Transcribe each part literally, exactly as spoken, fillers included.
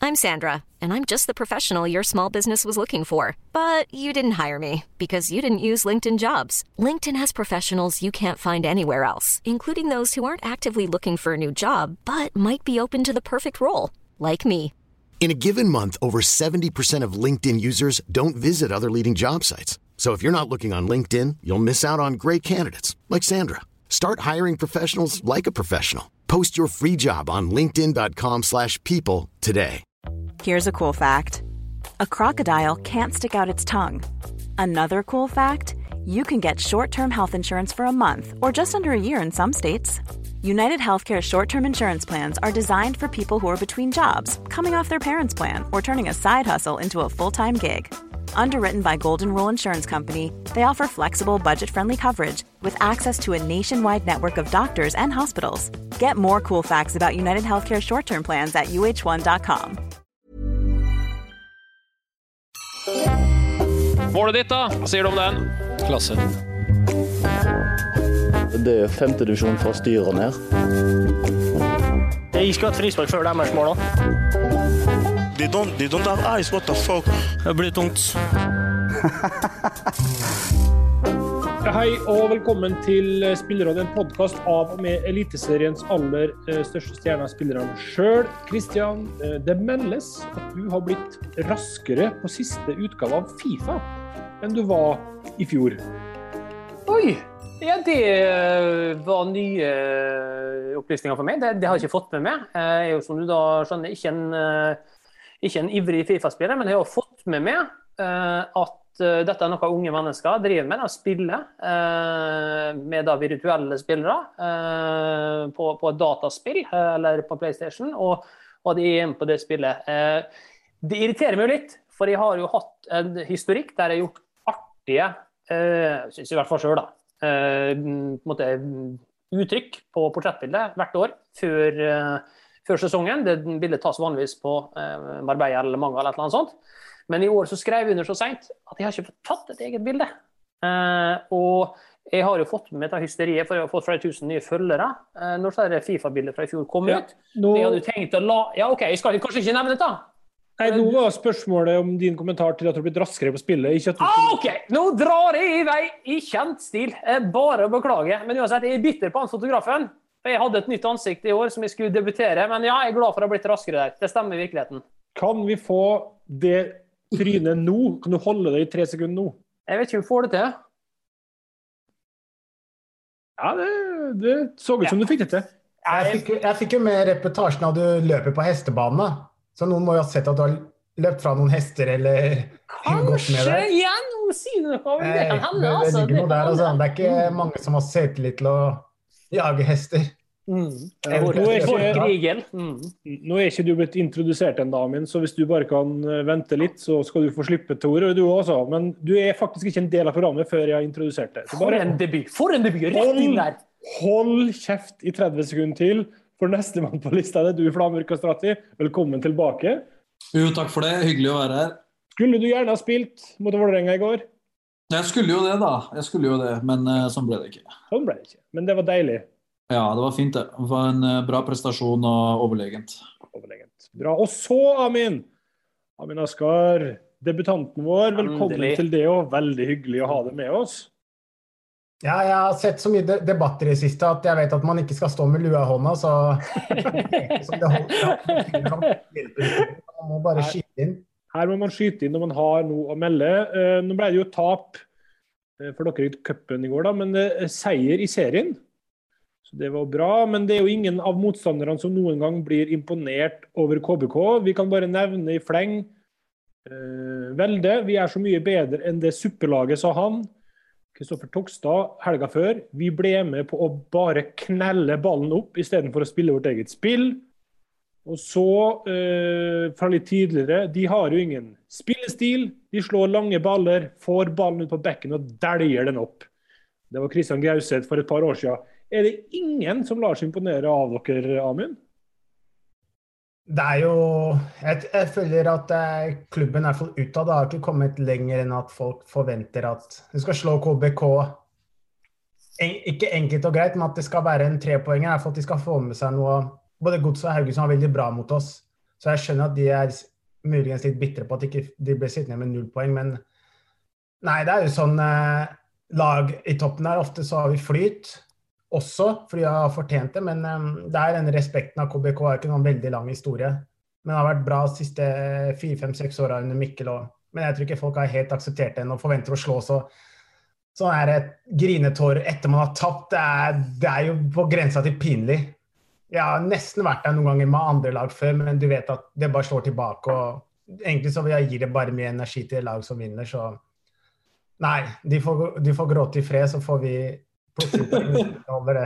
I'm Sandra, and I'm just the professional your small business was looking for. But you didn't hire me because you didn't use LinkedIn Jobs. LinkedIn has professionals you can't find anywhere else, including those who aren't actively looking for a new job, but might be open to the perfect role, like me. In a given month, over seventy percent of LinkedIn users don't visit other leading job sites. So if you're not looking on LinkedIn, you'll miss out on great candidates like Sandra. Start hiring professionals like a professional. Post your free job on linkedin.com slash people today. Here's a cool fact. A crocodile can't stick out its tongue. Another cool fact, you can get short-term health insurance for a month or just under a year in some states. United Healthcare short-term insurance plans are designed for people who are between jobs, coming off their parents' plan, or turning a side hustle into a full-time gig. Underwritten by Golden Rule Insurance Company, they offer flexible, budget-friendly coverage with access to a nationwide network of doctors and hospitals. Get more cool facts about United Healthcare short-term plans at U H one dot com. Målet ditt da, hva sier du om den? Klasse. Det er femte divisjon fra styret ned. Jeg skulle hatt frispark før deres mål da. They don't, they don't have eyes, what the fuck? Det blir tungt. Ja, hei og velkommen til Spillerådet, en podcast av og med Eliteseriens aller eh, største stjerne spillerne selv. Kristian, eh, det meldes at du har blitt raskere på siste utgave av FIFA enn du var i fjor. Oi! Ja, det var nye opplysninger for meg. Det, det har jeg ikke fått med meg. Jeg er jo, som du da skjønner, ikke en, ikke en ivrig FIFA-spiller, men jeg har fått med meg at dette er noe unge mennesker driver med, å spille med da virtuelle spillere på, på et dataspill, eller på PlayStation, og, og de er med på det spillet. Det irriterer meg litt, for jeg har jo hatt en historikk der jeg har gjort artige, jeg synes i hvert fall selv da, Uh, på en måte uttrykk på portrettbildet hvert år før, uh, før sesongen. Det bildet tas vanligvis på uh, Marbella eller Manga eller noe sånt. Men i år så skrev jeg under så sent at jeg har ikke tatt et eget bilde. Uh, og jeg har jo fått med dette hysteriet, for jeg har fått flere tusen nye følgere. Uh, når så er det FIFA-bildet fra i fjor kom ja, ut. nå... Jeg hadde tenkt å la... Ja, ok, jeg skal kanskje ikke nevne det da. Nei, nå var spørsmålet om din kommentar til at du har blitt raskere på spillet. Ikke at du... Ah, ok, nå drar jeg i vei i kjent stil. Bare å beklage. Men uansett, jeg er bitter på han fotografen. Jeg hadde et nytt ansikt i år som jeg skulle debutere, men ja, jeg er glad for å ha blitt raskere der. Det stemmer i virkeligheten. Kan vi få det trynet nå? Kan du holde det i tre sekunder nå? Jeg vet ikke om vi får det til. Ja, det, det så ut som ja. Du fikk det til. Jeg fikk, jeg fikk jo med reportasjen av du løper på hestebanen. Så noen må jo ha sett at du har løpt fra noen hester, eller gått med der. Kanskje, ja, nå sier du noe, men det kan hende, altså. Det, det, det, der, altså. Det er ikke mange som har selvtillit til å jage hester. Mm. Ja, nå, er ikke, mm. nå er ikke du blitt introdusert ennå, Amin, så hvis du bare kan vente litt, så skal du få slippe Tor, og du også. Men du er faktisk ikke en del av programmet før jeg har introdusert det. For en debut, for en debut, rett inn der. Hold kjeft i tretti sekunder til. For neste mann på lista er det du, Flamur Kastrati. Velkommen tilbake. Jo, takk for det. Hyggelig å være her. Skulle du gjerne ha spilt mot Vålerenga i går? Jeg skulle jo det da. Jeg skulle jo det, men uh, sånn ble det ikke. Sånn ble det ikke, men det var deilig. Ja, det var fint det. Det var en uh, bra prestasjon og overlegent. Overlegent. Bra. Og så, Amin. Amin Askar, debutanten vår. Velkommen Endelig. Til det, og veldig hyggelig å ha deg med oss. Ja, jeg har sett så mye de- debatter i siste at jeg vet at man ikke skal stå med lua i hånda, så som det holder, man må bare skyte inn. Her må man skyte inn når man har noe å melde. Uh, nå ble det jo tap uh, for dere i cupen i går, da, men uh, seier i serien. Så det var bra, men det er jo ingen av motstanderne som noen gang blir imponert over K B K. Vi kan bare nevne i fleng uh, Velde. Vi er så mye bedre enn det suppelaget, sa han. Kristoffer Tokstad, helga før, vi ble med på å bare knelle ballen opp i stedet for å spille vårt eget spill. Og så, eh, fra litt tidligere, de har jo ingen spillestil, de slår lange baller, får ballen ut på bekken og dæljer den opp. Det var Kristian Gauseth for et par år siden. Er det ingen som lar seg imponere av dere, Amin? Det er jo, jeg, jeg føler at eh, klubben er for utad, det har ikke kommet lenger enn at folk forventer at du skal slå K B K, en, ikke enkelt og greit, men at det skal være en trepoenger, for at de skal få med seg noe, både Gods og Haugesund var veldig bra mot oss, Så jeg skjønner at de er muligens litt bittre på at ikke de ble sittende med null poeng, men nei, det er jo sånn eh, lag i toppen der, ofte så har vi flyt også, fordi jeg har fortjent det, men eh, det er den respekten av K B K er ikke noen veldig lang historie, men det har vært bra de siste fire, fem, seks årene under Mikkel, og, men jeg tror ikke folk har helt akseptert det og forventer å slå så sånn er et grinetår etter man har tapt, det er, det er jo på grensa til pinlig. Jeg har nesten vært der noen ganger med andre lag før, men du vet at det bare slår tilbake, og egentlig så vil jeg gi det bare mye energi til lag som vinner, så nei, de får, de får gråte i fred, så får vi plutselig over det.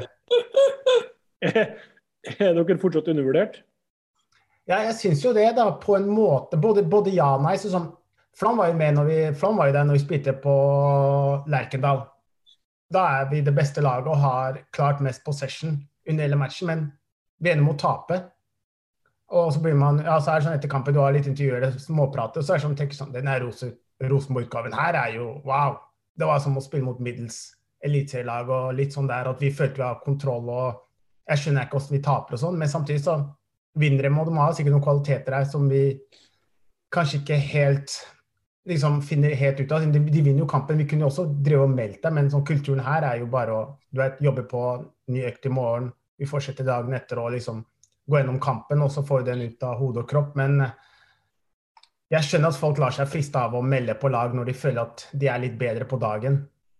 Er dere fortsatt undervurdert? Ja, jeg synes jo det da, på en måte, både, både ja og nei, så sånn, Flam var jo med når vi, Flam var jo der når vi spilte på Lerkendal. Da er vi det beste laget og har klart mest possession under hele matchen, men vi ender mot å tape. Og så blir man, ja, så er det sånn etter kampen, du har litt intervjuer, småprater, og så er det sånn, tenker sånn, den her Rosenborg-utgaven her er jo, wow, det var som å spille mot middels eliteserielag og litt sånn der, at vi følte vi har kontroll, og jeg skjønner ikke hvordan vi taper og sånn, men samtidig så vinner de, og de har sikkert noen kvaliteter her som vi kanskje ikke helt liksom finner helt ut av. De, de vinner jo kampen, vi kunne jo også drive og melte, men sånn kulturen her er jo bare å du vet, jobbe på ny økt i morgen, vi fortsetter dagen etter og liksom gå gjennom kampen, og så får vi den ut av hode og kropp, men jeg skjønner at folk lar seg friste av å melde på lag når de føler at de er litt bedre på dagen.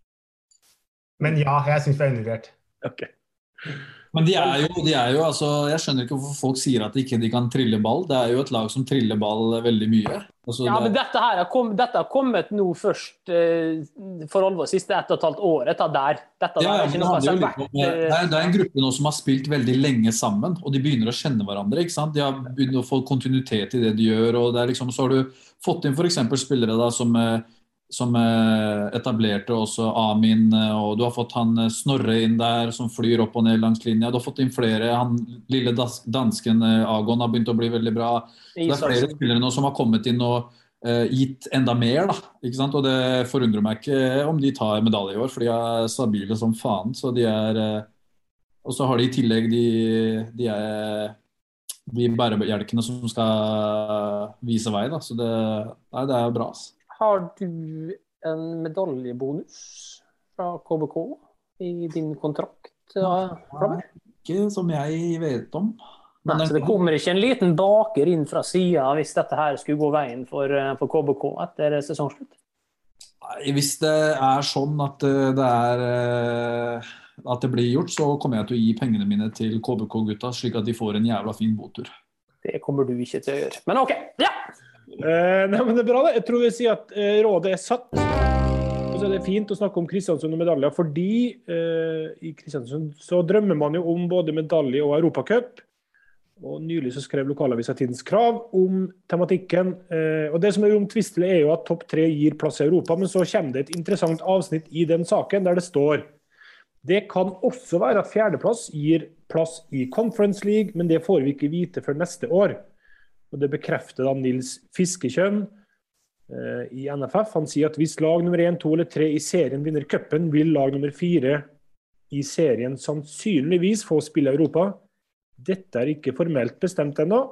Men ja, jeg synes vi er undervurdert. Ok. Men de er jo, de er jo altså, jeg skjønner ikke hvorfor folk sier at de ikke de kan trille ball. Det er jo et lag som triller ball veldig mye. Altså, ja, det... men dette her har kommet, dette har kommet nå først eh, for alvor siste ett og et halvt år etter der. Dette ja, der er ikke noe som har vært... Det er, det er en gruppe nå som har spilt veldig lenge sammen, og de begynner å kjenne hverandre, ikke sant? De har begynt å få kontinuitet i det de gjør, og det er liksom, så har du fått inn for eksempel spillere da, som... som etablerte også Amin, og du har fått han Snorre inn der, som flyr opp og ned langs linja. Du har fått inn flere, han lille dansken Agon har begynt å bli veldig bra. Så det er flere spillere nå som har kommet inn og uh, gitt enda mer, da, ikke sant? Og det forundrer meg ikke om de tar medalje i år, for de er stabile som faen, så de er, uh, og så har de i tillegg de, de er de bærebjelkene som skal vise vei, da, så det, nei, det er bra, altså. Har du en medaljebonus fra K B K i din kontrakt? Nei, ikke som jeg vet om. Nei, så det kommer ikke en liten baker inn fra siden hvis dette her skulle gå veien for, for K B K etter sesongslutt? Nei, hvis det er sånn at det, er, at det blir gjort, så kommer jeg til å gi pengene mine til K B K-gutta, slik at de får en jævla fin botur. Det kommer du ikke til å gjøre. Men ok, ja! Uh, nei, men det er bra det. Jeg tror vi sier at uh, rådet er satt. Og så er det fint å snakke om Kristiansund og medaljer, fordi uh, i Kristiansund så drømmer man jo om både medalje og Europacup. Og nylig så skrev lokalavisa Tidens Krav om tematikken. Uh, og det som er omtvistelig er jo at topp tre gir plass i Europa, men så kommer det et interessant avsnitt i den saken der det står: det kan også være at fjerdeplass gir plass i Conference League, men det får vi ikke vite før neste år. Og det bekrefter da Nils Fiskekjønn eh, i N F F. Han sier at hvis lag nummer én, to eller tre i serien vinner cupen, vil lag nummer fire i serien sannsynligvis få spille i Europa. Dette er ikke formelt bestemt ennå.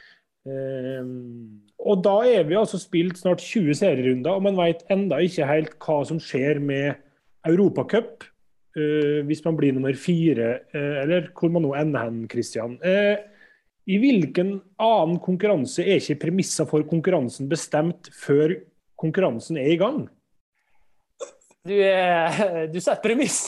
Eh, og da er vi altså spilt snart tjue serierunder, og man vet enda ikke helt hva som skjer med Europacup, eh, hvis man blir nummer fire, eh, eller hvor man nå ender hen, Christian. Eh, I hvilken annen konkurranse er ikke premisser for konkurransen bestemt før konkurransen er i gang? Du, du setter premiss.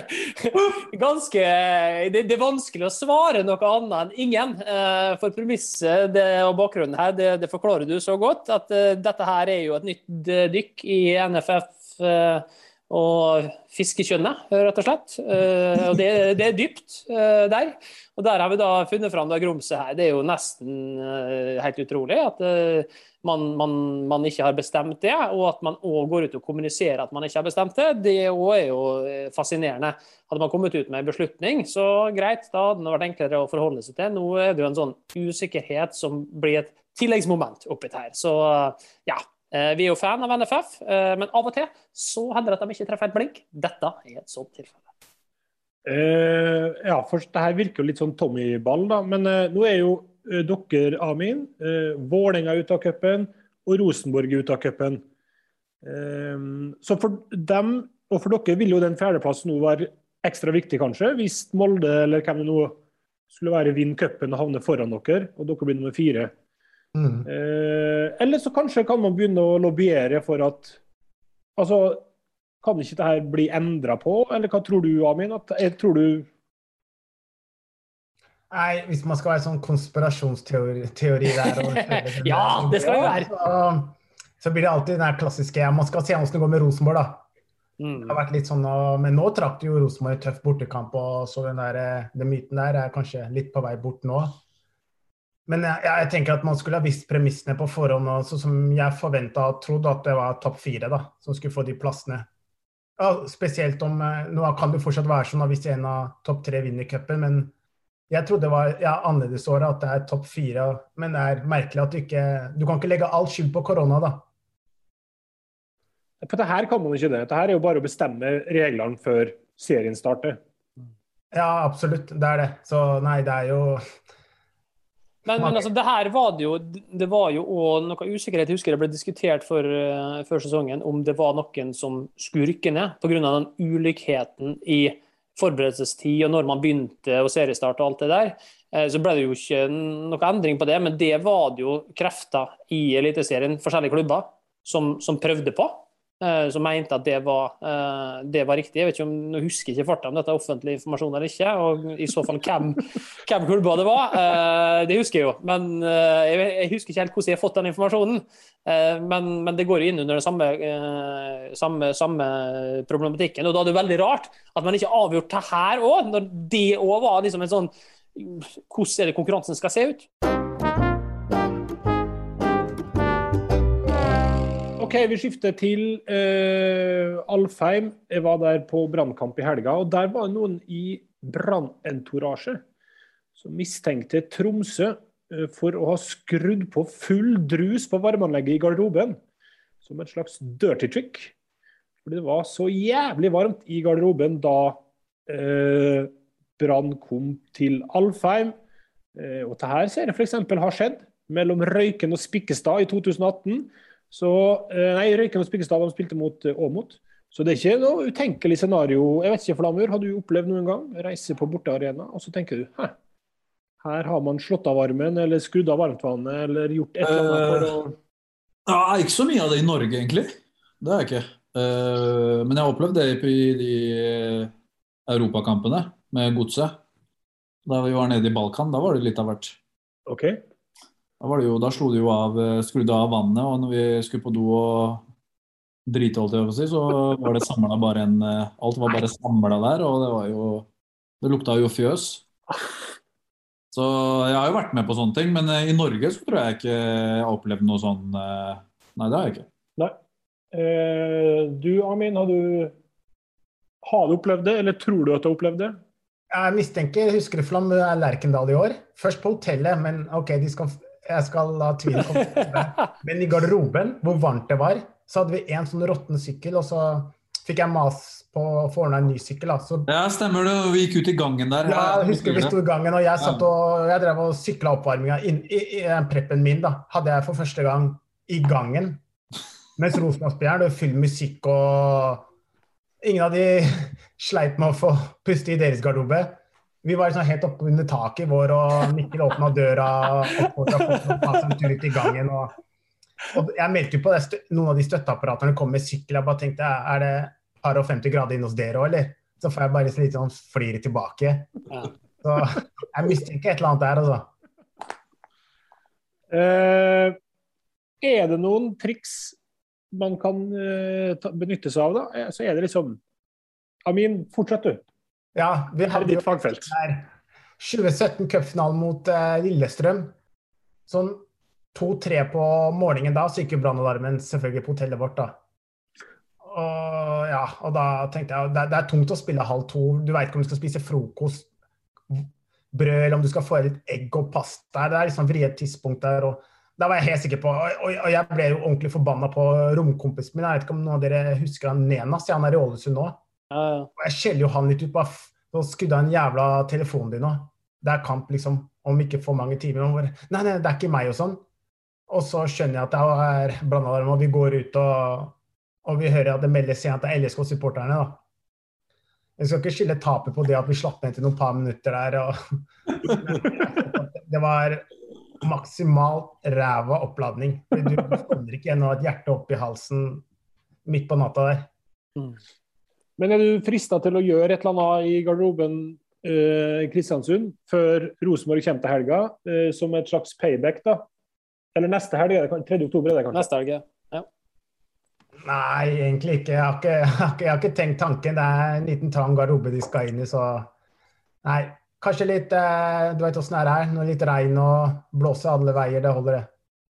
Ganske, det, det er vanskelig å svare noe annet enn ingen. For premisset det, og bakgrunnen her, det, det forklarer du så godt, at dette her er jo et nytt dykk i N F F og fiskekjønnet, rett og slett. Og det, det er dypt der. Og der har vi da funnet fram det grumset her. Det er jo nesten helt utrolig at man, man, man ikke har bestemt det, og at man også går ut og kommuniserer at man ikke har bestemt det. Det også er jo fascinerende. Hadde man kommet ut med en beslutning, så greit, da hadde det vært enklere å forholde seg til. Nå er det jo en sånn usikkerhet som blir et tilleggsmoment oppi her. Så ja, vi er jo fan av N F F, men av og til så hender det at de ikke treffer et blink. Dette er et sånt tilfelle. Uh, ja, først, det her virker jo litt sånn Tommy-ball da, men uh, nå er jo eh, dere, Amin, eh, Vålerenga ut av cupen, og Rosenborg ut av cupen. Eh, så for dem, og for dere vil jo den fjerdeplassen nå være ekstra viktig kanskje, hvis Molde eller hvem det nå skulle være vinne cupen og havne foran dere, og dere blir nummer fire. Mm. Eh, eller så kanskje kan man begynne å lobbyere for at, altså, kan ikke dette bli endret på, eller hva tror du, Amin? At, jeg tror du... Nei, hvis man skal være sånn konspirasjonsteori teori der, og, ja, det skal jo være. Så, så blir det alltid den her klassiske, ja, man skal se hvordan det går med Rosenborg da. Mm. Det har vært litt sånn, men nå trakk jo Rosenborg en tøff bortekamp, og så den, der, den myten der er kanskje litt på vei bort nå. Men jeg, jeg tenker at man skulle ha visst premissene på forhånd, og så som jeg forventet og trodde at det var topp fire da, som skulle få de plassene. Ja, spesielt om, nå kan det fortsatt være sånn hvis en av topp tre vinner cupen, men jeg trodde det var ja, annerledes året at det er topp fire, men det er merkelig at du ikke, du kan ikke legge all skyld på korona da. For det her kan man ikke det. Det her er jo bare å bestemme reglene før serien starter. Ja, absolutt. Det er det. Så nei, det er jo... Men, men altså, det her var det jo, det var jo også noe usikkerhet. Jeg husker det ble diskutert for, uh, før sesongen om det var noen som skulle rykke ned på grunn av den ulikheten i forberedelsestid og når man begynte å seriestarte og alt det der. Uh, så ble det jo ikke noe endring på det, men det var det jo krefter i eliteserien, forskjellige klubber, som, som prøvde på. Som mente at det var, det var riktig. Jeg vet ikke om, nå husker jeg ikke farta om dette er offentlig informasjon eller ikke, og i så fall hvem, hvem klubber det var. Det husker jeg jo, men jeg husker ikke helt hvordan jeg har fått den informasjonen. Men, men det går jo inn under den samme, samme, samme problematikken, og da er det veldig rart at man ikke har avgjort det her også, når det også var liksom en sånn, hvordan er det konkurransen skal se ut? Ok, vi skifter til uh, Alfheim. Jeg var der på brannkamp i helga, og der var noen i brannentourage som mistenkte Tromsø uh, for å ha skrudd på full drus på varmeanlegget i garderoben, som et slags dirty trick. Fordi det var så jævlig varmt i garderoben da uh, brann kom til Alfheim. Uh, og det her ser jeg for eksempel har skjedd mellom Røyken og Spikkestad i to tusen atten. Så, nei, Røyken og Spikkestad de spilte mot Åmot. Så det er ikke noe utenkelig scenario. Jeg vet ikke, Flamur, har du opplevd noen gang? Reise på bortearena, og så tenker du, hæ, her har man slått av varmen, eller skrudd av varmtvannet, eller gjort et eller annet for å... Uh, ja, ikke så mye av det i Norge, egentlig. Det er ikke. Uh, men jeg har opplevd det i de europakampene med Godset. Da vi var nede i Balkan, da var det litt av hvert. Ok. Da, var det jo, da slo det jo av, skrudde av vannet, og når vi skulle på do og drite, holdt jeg på å si, så var det samlet bare en, alt var bare samlet der, og det var jo, det lukta jo fjøs. Så jeg har jo vært med på sånne ting, men i Norge så tror jeg ikke jeg har opplevd noe sånn, nei, det har jeg ikke. Nei. Eh, du, Amin, har du, har du opplevd det, eller tror du at du har opplevd det? Jeg mistenker, husker du Flam Lerkendal i år? Først på hotellet, men ok, de skal... Jeg skal la tvilen komme til det. Men i garderoben, hvor varmt det var, så hadde vi en sånn råtten sykkel, og så fikk jeg mas på å få ordnet en ny sykkel. Så... Ja, stemmer det. Vi gikk ut i gangen der. Ja, jeg husker vi stod i gangen, og jeg satt og jeg drev og syklet oppvarmingen. Inn, i, i preppen min da, hadde jeg for første gang i gangen. Mens Rosenborg-spilleren, det var full musikk, og ingen av de sleit med å få puste i deres garderobe. Vi var liksom helt oppe under taket vår, og Mikkel åpnet døra opp og passe en tur ut i gangen. Og, og jeg meldte jo på det, noen av de støtteapparaterne kom med sykkel. Jeg bare tenkte, er det par og femti grader inne hos dere også, eller? Så får jeg bare litt sånn flire tilbake. Ja. Så jeg mistenker et eller annet der, altså. Uh, er det noen triks man kan uh, ta, benytte seg av da? Så er det liksom, Amin, fortsett du. Ja, vi hadde ditt fagfelt. tjue sytten cupfinalen mot uh, Lillestrøm. Sånn to-tre på morgenen da, så gikk jo brannalarmen selvfølgelig på hotellet vårt da. Og, ja, og da tenkte jeg, det, det er tungt å spille halv to. Du vet ikke om du skal spise frokost, brød, eller om du skal få litt egg og pasta. Det er liksom vriet tidspunkt der, og da var jeg helt sikker på, og, og, og jeg ble jo ordentlig forbannet på romkompisen min. Jeg vet ikke om noen av dere husker han Nenas, ja, han er i Ålesund nå. Og jeg skjeller jo han litt ut, bare så skudde han en jævla telefonen din nå. Det er kamp liksom om ikke for mange timer, og bare, nei, nei, det er ikke meg og sånn. Og så skjønner jeg at det er blandet der, og vi går ut og, og vi hører at det meldes igjen at det er L S K-supporterne da. Jeg skal ikke skille tapet på det at vi slapp ned til noen par minutter der, og det var maksimalt ræva oppladning. Du kommer ikke igjen og et hjerte opp i halsen midt på natta der. Mm. Men er du fristet til å gjøre et eller annet i garderoben uh, i Kristiansund før Rosenborg kommer til helga, uh, som et slags payback da? Eller neste helg, tredje oktober er det kanskje? Neste helg, ja. Nei, egentlig ikke. Jeg har ikke, jeg har ikke, jeg har ikke tenkt tanken. Det er en liten trang garderobe de skal inn i, så nei, kanskje litt, uh, du vet hvordan det er, når litt regn og blåser alle veier, det holder det.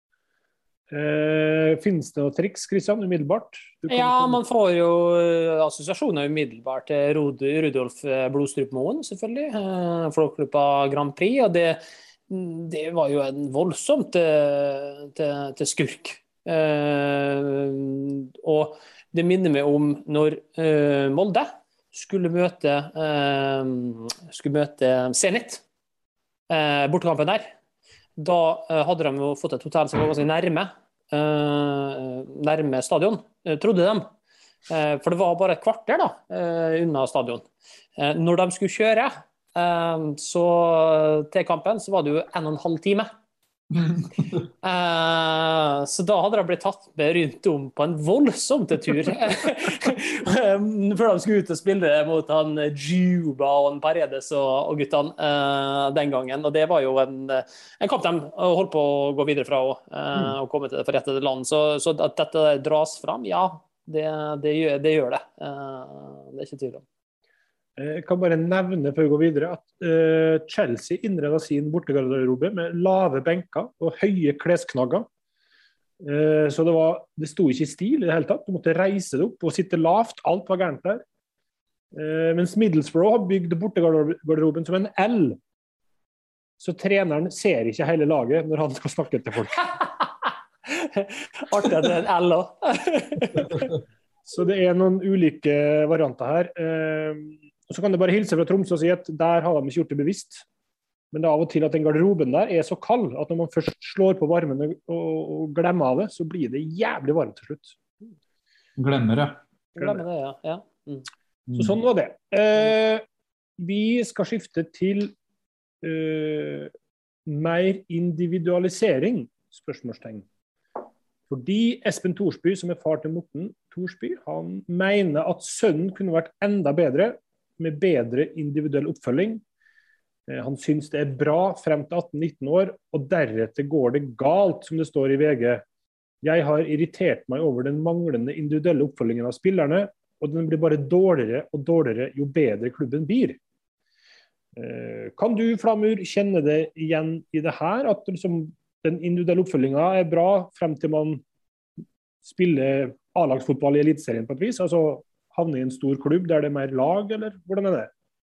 Eh, finnes det noen triks, Kristian, umiddelbart? Ja, man får jo assosiasjoner umiddelbart til Rud Rudolf Blodstrup-Moen, selvfølgelig, eh, Flåklypa Grand Prix, og det, det var jo en voldsomt til, til, til skurk. Eh, og det minner meg om når eh, Molde skulle møte, eh, skulle møte Zenit, eh, bortekampen der. Da uh, hadde de jo fått et hotell som var ganske nærme, uh, nærme stadion, uh, trodde de. Uh, for det var bare et kvarter da, uh, unna stadion. Uh, når de skulle kjøre uh, så, til kampen, så var det jo en og en halv time. Uh, så da hadde de blitt tatt med rundt om på en voldsom tur før de skulle ut og spille mot han Juba og Paredes og, og guttene uh, den gangen, og det var jo en, en kamp de holdt på å gå videre fra og, uh, og komme til det forrettede land, så, så at dette dras fram, ja, det, det, gjør, det gjør det, uh, det er ikke tvil om. Jeg kan bare nevne før vi går videre at uh, Chelsea innredet sin bortegarderobe med lave benker og høye klesknagger. Uh, så det, var, det sto ikke i stil i det hele tatt. Du måtte reise det opp og sitte lavt. Alt var gærent der. Uh, mens Middlesbrough har bygd bortegarderoben som en L. Så treneren ser ikke hele laget når han skal snakke til folk. Artig at det er en L også. Så det er noen ulike varianter her. Uh, Og så kan det bare hilse fra Tromsø og si at der har de ikke gjort det bevisst. Men det er av og til at den garderoben der er så kald at når man først slår på varmen og, og glemmer av det, så blir det jævlig varmt til slutt. Glemmer det. Glemmer det, ja. ja. Mm. Så sånn var det. Eh, vi skal skifte til eh, mer individualisering, spørsmålstegn. Fordi Espen Thorsby, som er far til Morten Thorsby, han mener at sønnen kunne vært enda bedre med bedre individuell oppfølging. Han synes det er bra frem til atten nitten år, og deretter går det galt, som det står i V G. Jeg har irritert meg over den manglende individuelle oppfølgingen av spillerne, og den blir bare dårligere og dårligere jo bedre klubben blir. Kan du, Flamur, kjenne det igjen i det her, at liksom, den individuelle oppfølgingen er bra frem til man spiller A-lagsfotball i eliteserien på et vis, altså havne i en stor klubb der det er mer lag, eller hvordan er det?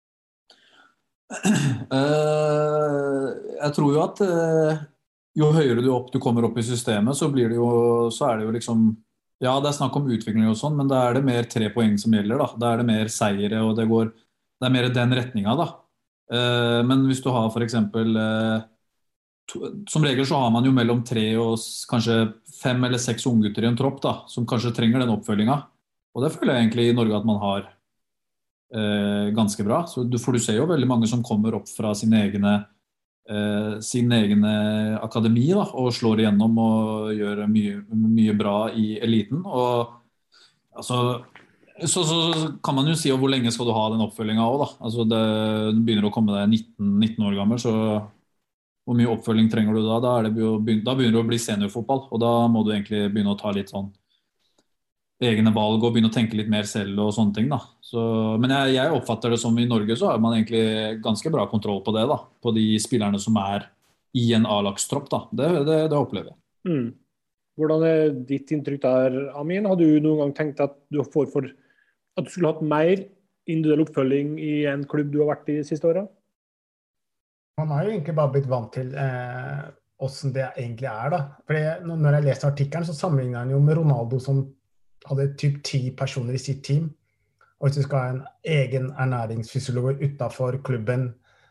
Uh, jeg tror jo at uh, jo høyere du, opp, du kommer opp i systemet, så, blir det jo, så er det jo liksom, ja, det er snakk om utvikling og sånn, men da er det mer tre poeng som gjelder da, da er det mer seire, og det går, det er mer den retningen da. Uh, men hvis du har for eksempel, uh, to, som regel så har man jo mellom tre og kanskje fem eller seks unggutter i en tropp da, som kanskje trenger den oppfølgingen. Og det føler jeg egentlig i Norge at man har eh, ganske bra. Så du, for du ser jo veldig mange som kommer opp fra sine egne, eh, sine egne akademi da, og slår igjennom og gjør mye, mye bra i eliten. Og altså, så, så kan man jo si hvor lenge skal du ha den oppfølgingen også da. Altså det, det begynner å komme deg nitten, nitten år gammel, så hvor mye oppfølging trenger du da? Da, er det jo, da begynner det å bli seniorfotball, og da må du egentlig begynne å ta litt sånn egne valg og begynne å tenke litt mer selv og sånne ting da. Så, men jeg, jeg oppfatter det som i Norge så har man egentlig ganske bra kontroll på det da, på de spillerne som er i en A-lagstropp da. Det, det, det opplever jeg. Mm. Hvordan er ditt inntrykk der, Amin? Har du noen gang tenkt at du får for at du skulle hatt mer individuell oppfølging i en klubb du har vært i de siste årene? Man har jo egentlig bare blitt vant til eh, hvordan det egentlig er da. Fordi når jeg leste artikkelen så sammenligner han jo med Ronaldo som hadde typ ti personer i sitt team, og hvis du skal ha en egen ernæringsfysiolog utenfor klubben,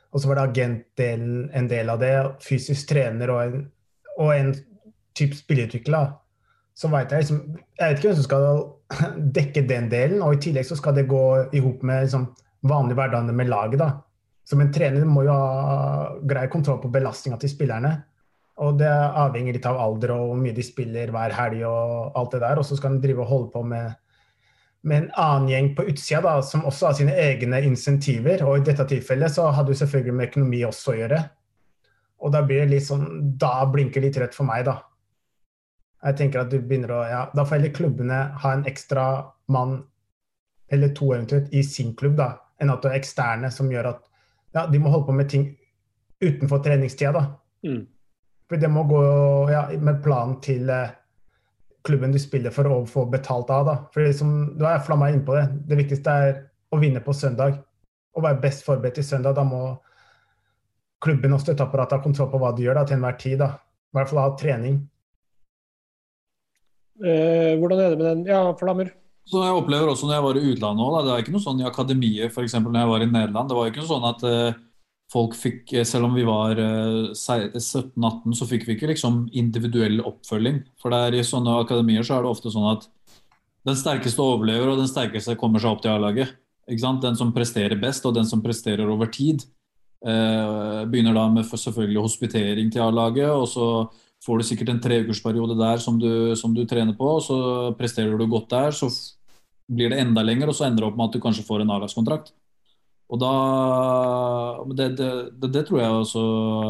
og så var det agentdelen en del av det, fysisk trener og en, og en type spillerutvikler, så vet jeg liksom, jeg vet ikke hvem som skal dekke den delen, og i tillegg så skal det gå ihop med liksom, vanlig hverdag med laget da. Som en trener må jo ha grei kontroll på belastningen til spillerne, og det avhenger litt av alder og hvor mye de spiller hver helg og alt det der, og så skal de drive og holde på med, med en annen gjeng på utsida da, som også har sine egne insentiver, og i dette tilfellet så hadde jo selvfølgelig med økonomi også å gjøre, og da blir det litt sånn, da blinker litt rødt for meg da. Jeg tenker at du begynner å, ja, da får heller klubbene ha en ekstra mann, eller to eventuelt, i sin klubb da, enn at det er eksterne som gjør at, ja, de må holde på med ting utenfor treningstida da. Mm. For det må gå ja, med planen til eh, klubben du spiller for å få betalt av da. For liksom, da har jeg flammet inn på det. Det viktigste er å vinne på søndag, og være best forberedt til søndag. Da må klubben og støtteapparatet ha kontroll på hva de gjør da, til enhver tid da. I hvert fall ha trening. Eh, hvordan er det med den? Ja, Flammer. Så jeg opplever også når jeg var i utlandet også, da, det var ikke noe sånn i akademiet, for eksempel når jeg var i Nederland, det var ikke noe sånn at eh, folk fikk, selv om vi var sytten atten, så fikk vi ikke liksom individuell oppfølging. For der i sånne akademier så er det ofte sånn at den sterkeste overlever, og den sterkeste kommer seg opp til A-laget. Ikke sant? Den som presterer best, og den som presterer over tid, eh, begynner da med selvfølgelig hospitering til A-laget, og så får du sikkert en treukersperiode der som du, som du trener på, og så presterer du godt der, så blir det enda lenger, og så ender det opp med at du kanskje får en A-lagskontrakt. Og da, det, det, det, det tror jeg også,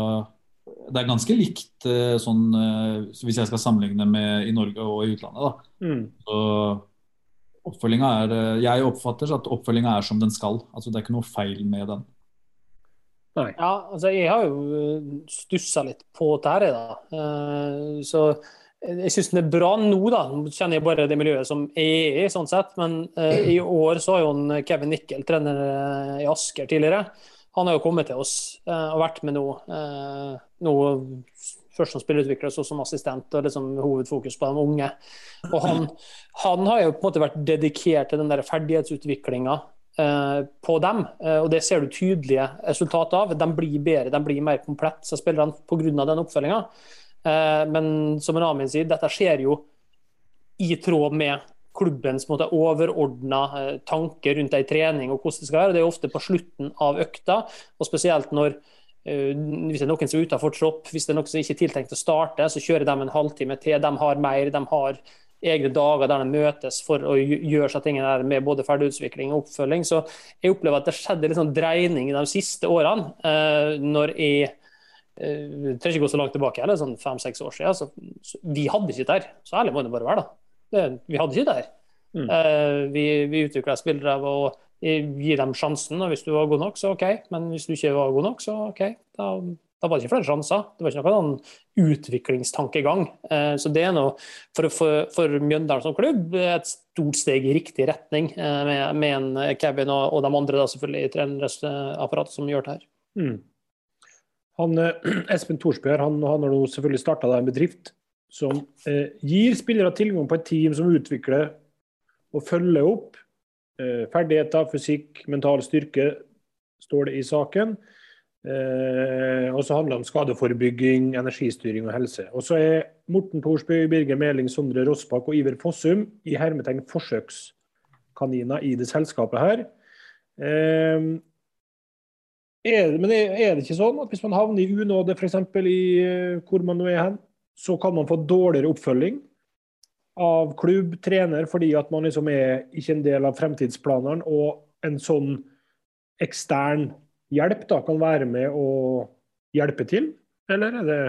det er ganske likt sånn, hvis jeg skal sammenligne med i Norge og i utlandet da. Mm. Så oppfølgingen er, jeg oppfatter at oppfølgingen er som den skal, altså det er ikke noe feil med den. Nei. Ja, altså jeg har jo stusset litt på det her da, så jeg synes det er bra nå da, nå kjenner jeg bare det miljøet som jeg er i sånn sett, men eh, i år så har jo Kevin Nickel, trener i Asker tidligere, han har jo kommet til oss eh, og vært med nå, eh, nå først som spillerutvikler, så som assistent og liksom hovedfokus på de unge, og han, han har jo på en måte vært dedikert til den der ferdighetsutviklingen eh, på dem, eh, og det ser du tydelige resultater av, de blir bedre, de blir mer komplett, så spiller han på grunn av den oppfølgingen. Men som en annen sier, dette skjer jo i tråd med klubbens måte, overordnede tanker rundt en trening og hvordan det skal være. Det er ofte på slutten av økta, og spesielt når hvis det er noen som er utenfor tropp, hvis det er noen som ikke er tiltenkt å starte, så kjører de en halvtime til. De har mer, de har egne dager der de møtes for å gjøre seg tingene der med både ferdigutvikling og oppfølging. Så jeg opplever at det skjedde litt sånn dreining de siste årene, når jeg jeg trenger ikke gå så langt tilbake, eller sånn fem-seks år siden, så, så vi hadde ikke det her, så ærlig må det bare være da. Det, vi hadde ikke det her. Mm. Uh, vi, vi utviklet spillere og gir dem sjansen, og hvis du var god nok, så ok, men hvis du ikke var god nok, så ok, da, da var det ikke flere sjanser. Det var ikke noen utviklingstankegang. Uh, så det er noe, for, for, for Mjøndalen som klubb, et stort steg i riktig retning, uh, med, med en Kevin og, og de andre da, selvfølgelig i trenersapparatet som gjør det her. Mm. Han, Espen Thorsbjørn, han, han har nå selvfølgelig startet en bedrift som eh, gir spillere tilgang på et team som utvikler og følger opp eh, ferdigheter, fysikk, mental styrke, står det i saken. Eh, og så handler det om skadeforebygging, energistyring og helse. Og så er Morten Thorsby, Birger Meling, Sondre Rossbakk og Iver Fossum i hermetegn forsøkskaniner i det selskapet her. Eh, Er det, men er det ikke sånn at hvis man havner i unåde, for eksempel i hvor man nå er hen, så kan man få dårligere oppfølging av klubb, trener, fordi at man liksom er ikke en del av fremtidsplanene, og en sånn ekstern hjelp da kan være med å hjelpe til, eller er det?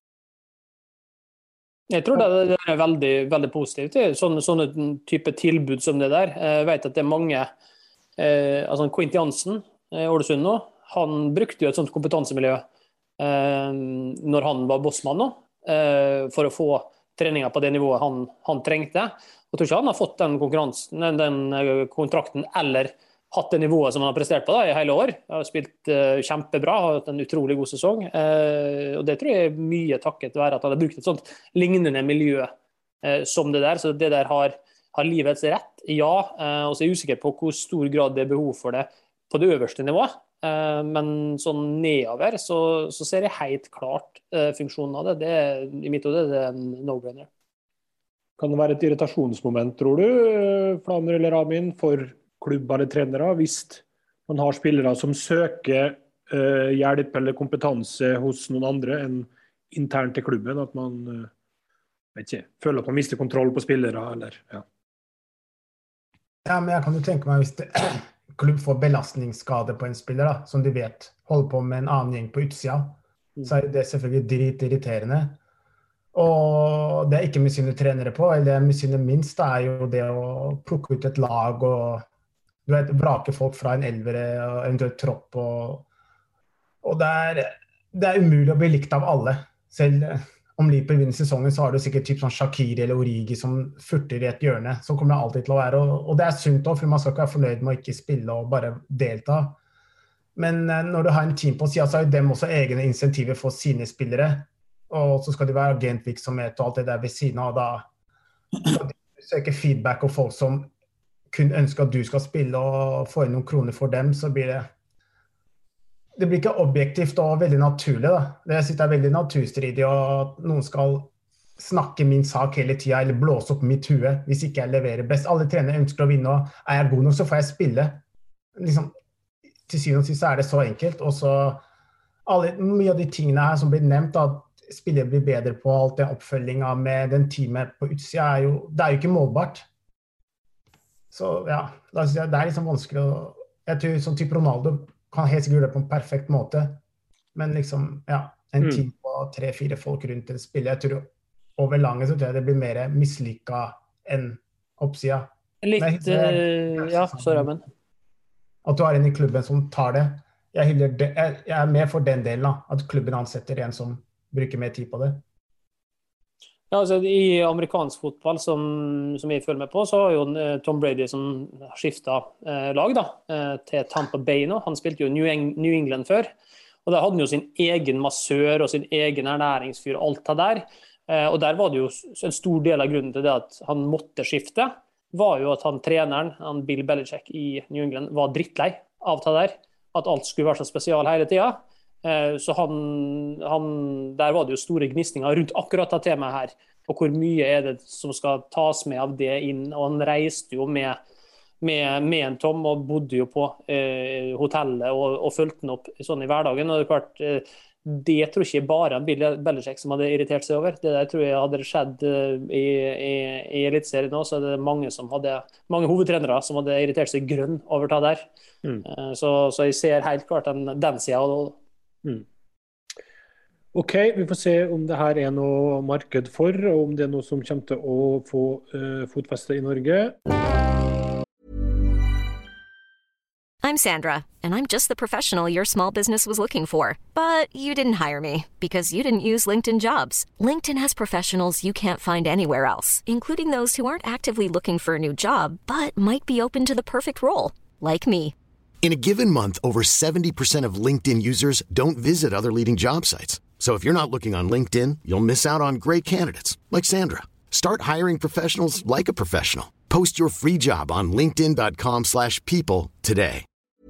Jeg tror det er veldig, veldig positivt, sånne, sånne type tilbud som det der. Jeg vet at det er mange, eh, altså Quint Jansen, i Ålesund nå, han brukte jo et sånt kompetansemiljø eh, når han var bossmann nå, eh, for å få treninger på det nivået han, han trengte. Og jeg tror ikke han har fått den, konkurransen, den, den kontrakten eller hatt det nivået som han har prestert på da, i hele år. Han har spilt eh, kjempebra, har hatt en utrolig god sesong. Eh, og det tror jeg er mye takket være at han har brukt et sånt lignende miljø eh, som det der. Så det der har, har livets rett, ja. Eh, og så er jeg usikker på hvor stor grad det er behov for det på det øverste nivået. men sånn nedover så, så ser jeg helt klart funksjonen av det. Det er, i mitt hode det er en no-brainer. Kan det være et irritasjonsmoment, tror du, Flaner eller Ramin, for klubb eller trenere, hvis man har spillere som søker uh, hjelp eller kompetanse hos noen andre enn internt til klubben, at man uh, vet ikke, føler at man mister kontroll på spillere, eller, ja. Ja, men jeg kan jo tenke meg hvis det, klubb får belastningsskade på en spiller, da, som de vet holder på med en annen gjeng på utsida, mm. så er det selvfølgelig drit irriterende. Og det er ikke misunne trenere på, eller det misunne minst, det er jo det å plukke ut et lag og du vet, vrake folk fra en elvere og eventuelt tropp. Og, og det, er, det er umulig å bli likt av alle. Selv om Liverpool vinner sesongen, så har du sikkert typ sånn Shaqiri eller Origi som furter i et hjørne. Så kommer det alltid til å være. Og, og det er sunt også, for man skal ikke være fornøyd med å ikke spille og bare delta. Men når du har en team på siden, så har dem også egne insentiver for sine spillere. Og så skal det være agentvirksomhet og alt det der ved siden av. Da skal de søke feedback og folk som kun ønsker at du skal spille og få inn noen kroner for dem, så blir det det blir ikke objektivt og veldig naturlig. Da. Det jeg synes er veldig naturstridig, og at noen skal snakke min sak hele tiden, eller blåse opp mitt hue hvis ikke jeg leverer best. Alle trenere ønsker å vinne, og er jeg god nok, så får jeg spille. Liksom, til syvende og sist er det så enkelt. Og så alle, mye av de tingene her som blir nevnt, at spillere blir bedre på alt den oppfølgingen med den teamet på utsida, er jo, det er jo ikke målbart. Så ja, det er liksom vanskelig å, jeg tror sånn type Ronaldo kan helt sikkert gjøre det på en perfekt måte, men liksom, ja, en team på tre-fire folk rundt en spiller, jeg tror over lange så tror jeg det blir mer mislykket enn oppsida. Litt, uh, ja, sorry, men. At du har en i klubben som tar det. Jeg, det, jeg, jeg er med for den delen da, at klubben ansetter en som bruker mer tid på det. Ja, altså i amerikansk fotball som, som jeg følger med på, så har jo Tom Brady som skiftet eh, lag da, eh, til Tampa Bay nå. Han spilte jo New, Eng New England før, og der hadde han jo sin egen massør og sin egen ernæringsfyr og alt det der. Eh, og der var det jo en stor del av grunnen til det at han måtte skifte, var jo at han treneren, han Bill Belichick i New England, var drittlei av det der, at alt skulle være så spesial hele tiden. Så han, han, der var det jo store gnisninger rundt akkurat det temaet her, og hvor mye er det som skal tas med av det inn, og han reiste jo med, med, med en Tom og bodde jo på eh, hotellet og, og fulgte den opp sånn i hverdagen, og det er klart, eh, det tror ikke bare Bill Belichick som hadde irritert seg over, det der tror jeg hadde skjedd eh, i, i, i elitserien nå, så det er mange som hadde, mange hovedtrenere som hadde irritert seg grønn over det der, mm. eh, så, så jeg ser helt klart den, den siden av det. Mm. Ok, vi får se om det her er noe marked for, og om det er noe som kommer til å få uh, fotfeste i Norge. I'm Sandra, and I'm just the professional your small business was looking for. But you didn't hire me because you didn't use LinkedIn Jobs. LinkedIn has professionals you can't find anywhere else, including those who aren't actively looking for a new job, but might be open to the perfect role, like me. In a given month, over seventy percent of LinkedIn users don't visit other leading job sites. So if you're not looking on LinkedIn, you'll miss out on great candidates like Sandra. Start hiring professionals like a professional. Post your free job on linkedin dot com slash people today.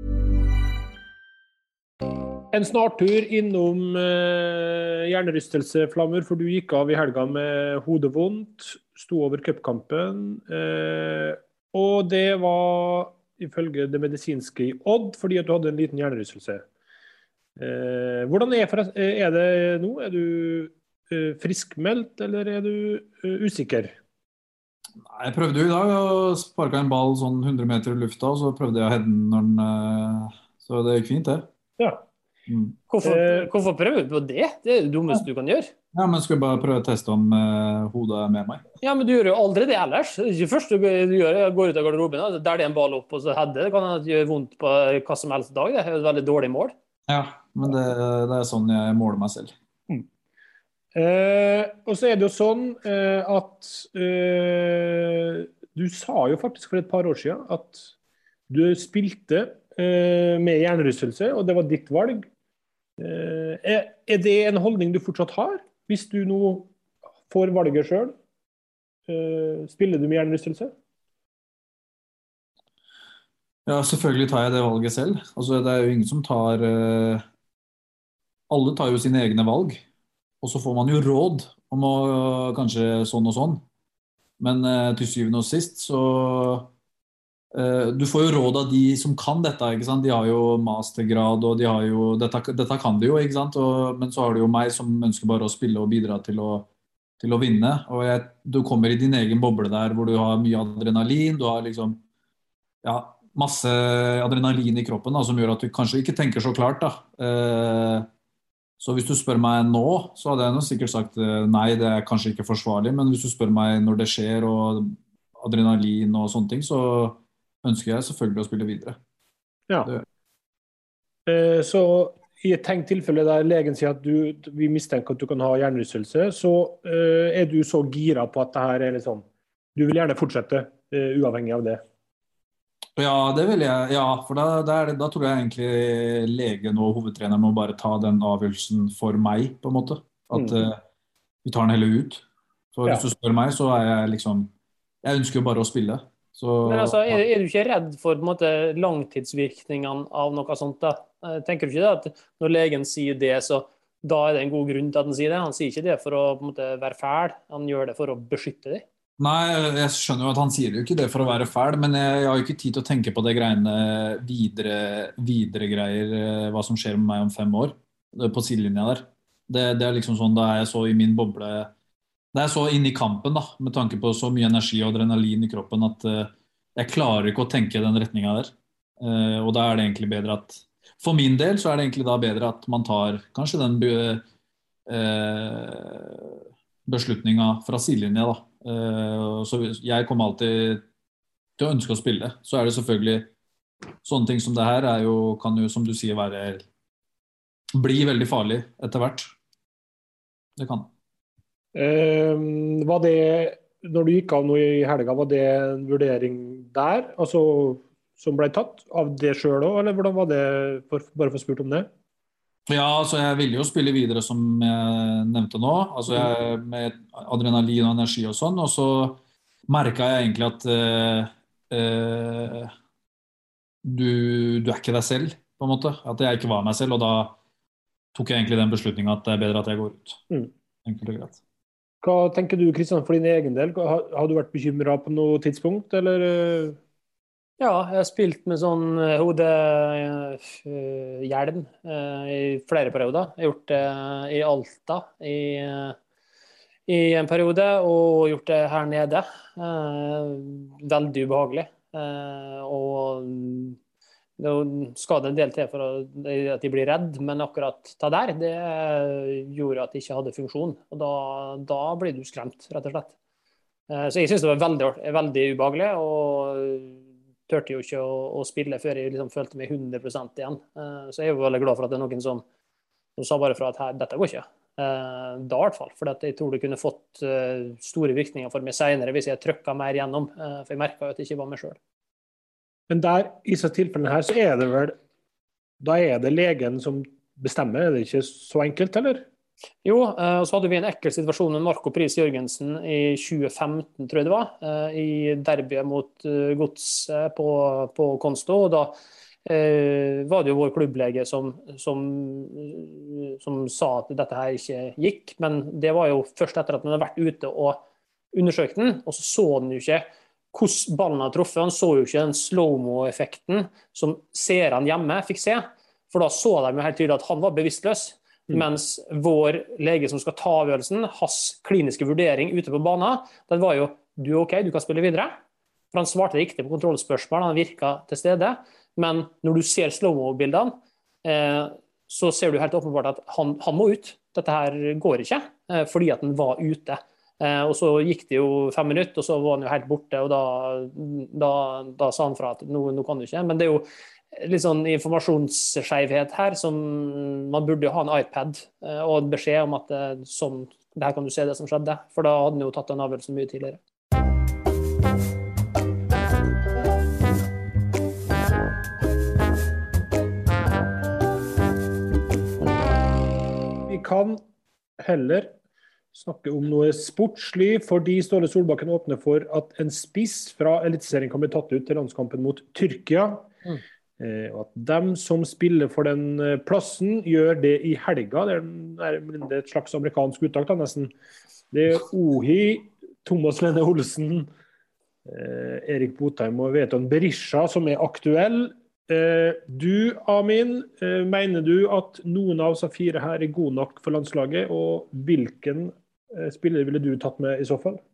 En snartur innom uh, hjernerystelse, Flammer, for du gikk av i helga med hodevondt, sto over cupkampen, uh, og det var ifølge det medisinske i Odd, fordi at du hadde en liten hjernerystelse. Eh, hvordan er, for, er det nå? Er du eh, friskmeldt, eller er du eh, usikker? Nei, jeg prøvde jo i dag å sparke en ball sånn hundre meter i lufta, og så prøvde jeg å heade den når den, eh, så det gikk fint det. Ja. Mm. Hvorfor, hvorfor prøver du på det? Det er det dummeste du kan gjøre. Ja, men skal jeg bare prøve å teste om uh, hodet er med meg. Ja, men du gjør jo aldri det ellers. Det er ikke først du gjør, går ut av garderoben, der det er en ball opp, og så header. Det kan gjøre vondt på hva som helst dag. Det er et veldig dårlig mål. Ja, men det, det er sånn jeg måler meg selv. Mm. Eh, og så er det jo sånn eh, at eh, du sa jo faktisk for et par år siden at du spilte eh, med hjernerystelse, og det var ditt valg. Eh, er, er det en holdning du fortsatt har? Hvis du nå får valget selv, eh, spiller du med hjernerystelse? Ja, selvfølgelig tar jeg det valget selv. Altså, det er jo ingen som tar eh, Alle tar jo sine egne valg, og så får man jo råd om å øh, kanskje sånn og sånn. Men eh, til syvende og sist så eh, Du får jo råd av de som kan dette, ikke sant? De har jo mastergrad, og de har jo Dette, dette kan de jo, ikke sant? Og, men så har du jo meg som ønsker bare å spille og bidra til å, til å vinne. Og jeg, du kommer i din egen boble der hvor du har mye adrenalin, du har liksom ja, masse adrenalin i kroppen da, som gjør at du kanskje ikke tenker så klart da. Eh, Så hvis du spør meg nå, så hadde jeg nå sikkert sagt eh, nei, det er kanskje ikke forsvarlig, men hvis du spør meg når det skjer og adrenalin og sånne ting, så ønsker jeg selvfølgelig å spille videre. Ja. Eh, så i et tenkt tilfelle der legen sier at du, vi mistenker at du kan ha hjernerystelse, så eh, er du så gira på at det her er litt sånn, du vil gjerne fortsette eh, uavhengig av det. Ja, det vil jeg. Ja, for da, da, er det, da tror jeg egentlig legen og hovedtreneren må bare ta den avgjørelsen for meg, på en måte. At Mm. eh, vi tar den heller ut. For Ja. hvis du spør meg, så er jeg liksom Jeg ønsker jo bare å spille. Så, Men altså, er, er du ikke redd for på en måte, langtidsvirkningene av noe sånt? da? Eh, Tenker du ikke det at når legen sier det, så da er det en god grunn til at han sier det? Han sier ikke det for å på en måte, være fæl, han gjør det for å beskytte deg. Nei, jeg skjønner jo at han sier jo ikke det for å være fæl, men jeg, jeg har jo ikke tid til å tenke på det greiene videre, videre greier, eh, hva som skjer med meg om fem år, det er på sidelinja der. Det, det er liksom sånn, da er jeg så i min boble, det er så inne i kampen da, med tanke på så mye energi og adrenalin i kroppen, at eh, jeg klarer ikke å tenke i den retningen der. Eh, og da er det egentlig bedre at, for min del så er det egentlig da bedre at man tar kanskje den be, eh, beslutningen fra sidelinja da. Uh, så jeg kommer alltid til å ønske å spille. Så er det selvfølgelig sånne ting som det her er jo, kan jo, som du sier, være bli veldig farlig etter hvert. Det kan. Eh, var det, når du gikk av nå i helga, var det en vurdering der, altså som ble tatt av det selv også, eller hvordan var det, for, bare for å spurt om det? Ja, altså jeg ville jo spille videre som jeg nevnte nå, altså jeg, med adrenalin og energi og sånn, og så merket jeg egentlig at eh, eh, du, du er ikke deg selv, på en måte, at jeg ikke var meg selv, og da tok jeg egentlig den beslutningen at det er bedre at jeg går ut. Mm. Enkelt og greit. Hva tenker du, Kristian, for din egen del? Har, har du vært bekymret på noe tidspunkt, eller? Ja, jeg har spilt med sånn hodehjelm i flere perioder. Jeg har gjort det i Alta i, i en periode, og gjort det her nede. Veldig ubehagelig. Og det skal det en del til for at de blir redd, men akkurat det der, det gjorde at de ikke hadde funksjon. Og da, da blir du skremt, rett og slett. Så jeg synes det var veldig, veldig ubehagelig, og tørte jo ikke å, å spille før jeg liksom følte meg hundre prosent igjen. Uh, så jeg er jo veldig glad for at det er noen som, som sa bare fra at her, dette går ikke. Uh, da i hvert fall, for jeg tror det kunne fått uh, store virkninger for meg senere hvis jeg trykket mer gjennom, uh, for jeg merket jo at det ikke var meg selv. Men der, i så tilfellene her, så er det vel, da er det legen som bestemmer, er det ikke så enkelt, eller? Jo, og så hadde vi en ekkel situasjon med Marco Pris Jørgensen i tjue femten, tror jeg det var, i derbyet mot Godset på, på Konsto, og da eh, var det jo vår klubblege som, som, som sa at dette her ikke gikk, men det var jo først etter at man hadde vært ute og undersøkt den, og så så den jo ikke hvordan ballen hadde truffet, han så jo ikke den slow-mo-effekten som seerne hjemme fikk se, for da så de jo helt tydelig at han var bevisstløs. Mm. Mens vår lege som skal ta avgjørelsen, hans kliniske vurdering ute på banen, den var jo, du er ok, du kan spille videre. For han svarte riktig på kontrollspørsmål, han virket til stede. Men når du ser slow-mo-bildene, eh, så ser du helt åpenbart at han, han må ut. Dette her går ikke, eh, fordi at han var ute. Eh, og så gikk det jo fem minutter, og så var han jo helt borte, og da, da, da sa han fra at nå, nå kan du ikke. Men det er jo litt sånn informasjonsskjevhet her, som man burde jo ha en iPad og en beskjed om at sånn, det her kan du se det som skjedde, for da hadde den jo tatt en avgjørelse mye tidligere. Vi kan heller snakke om noe sportslig, fordi Ståle Solbakken åpner for at en spiss fra Eliteserien kan bli tatt ut til landskampen mot Tyrkia. Mm. Eh, og at dem som spiller for den plassen gjør det i helga. Det er, det er et slags amerikansk uttak da, nesten. Det er Ohi, Thomas Lene Olsen, eh, Erik Botheim og Veton Berisha som er aktuell. Eh, du, Amin, eh, mener du at noen av disse fire her er gode nok for landslaget, og hvilken eh, spiller ville du tatt med i så fall?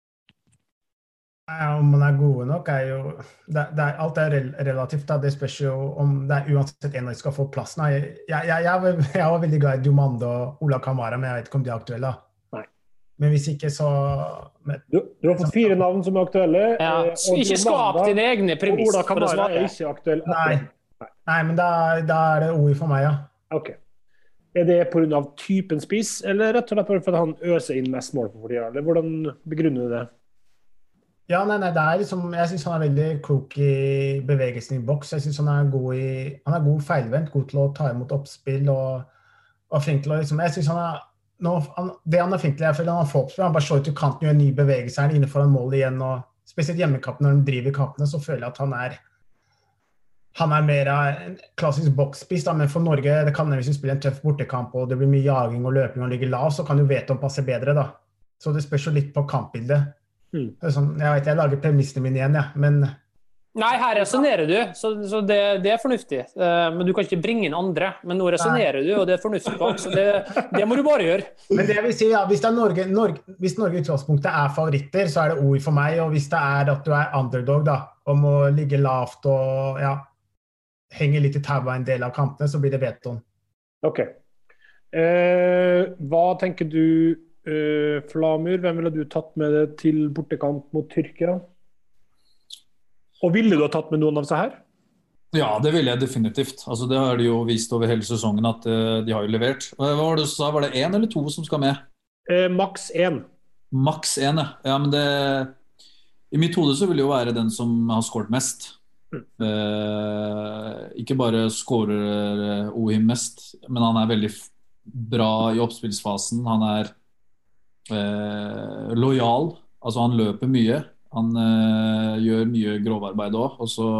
Om man er gode nok er jo, det, det er, alt er rel, relativt da, det spørs jo om det er uansett en av de skal få plassen. Jeg, jeg, jeg, jeg, var, jeg var veldig glad i Dumande og Ola Kamara, men jeg vet ikke om de er aktuelle. Nei. Men hvis ikke så... Men, du, du har fått fire navn som er aktuelle. Ja, og ikke skap dine egne premiss. Ola Kamara er ikke aktuell. Nei, Nei men da, da er det O I for meg, ja. Ok. Er det på grunn av typen spiss, eller rett og slett for at han øser inn mest mål på for tida? Eller hvordan begrunner du det? Ja, nei, nei, det er liksom, jeg synes han er veldig klok i bevegelsen i boks. Jeg synes han er god i, han er god feilvendt, god til å ta imot oppspill og, og flink til å liksom, jeg synes han er, nå, han, det han er flink til, jeg føler han får oppspill, han bare slår ut i kanten, gjør en ny bevegelse her, innenfor en mål igjen, og spesielt hjemmekampene når de driver kampene, så føler jeg at han er, han er mer en klassisk boksspiss, da, men for Norge, det kan hvis du spiller en tøff bortekamp, og det blir mye jaging og løping og ligger lav, så kan du vite om passe bedre da. Så det spørs jo litt på kampbildet. Mm. Sånn, jeg vet, jeg lager premissene mine igjen, ja, men... Nei, her resonerer du, så, så det, det er fornuftig. Uh, men du kan ikke bringe inn andre, men nå resonerer du, og det er fornuftig bak, så det, det må du bare gjøre. Men det vil si, ja, hvis, det er Norge, Norge, hvis Norge utgangspunktet er favoritter, så er det O I for meg, og hvis det er at du er underdog da, og må ligge lavt og ja, henge litt i taua en del av kampene, så blir det Veton. Ok. Uh, hva tenker du... Uh, Flamur, hvem ville du tatt med det til bortekamp mot Tyrkia? Og ville du ha tatt med noen av seg her? Ja, det ville jeg definitivt. Altså, det har de jo vist over hele sesongen at uh, de har jo levert. Hva var det du sa? Var det en eller to som skal med? Uh, Maks en. Maks en, ja. Ja, men det... I mitt hode så vil det jo være den som har skåret mest. Mm. Uh, ikke bare skårer O I mest, men han er veldig bra i oppspillsfasen. Han er Eh, lojal, altså han løper mye, han eh, gjør mye grovarbeid også, og så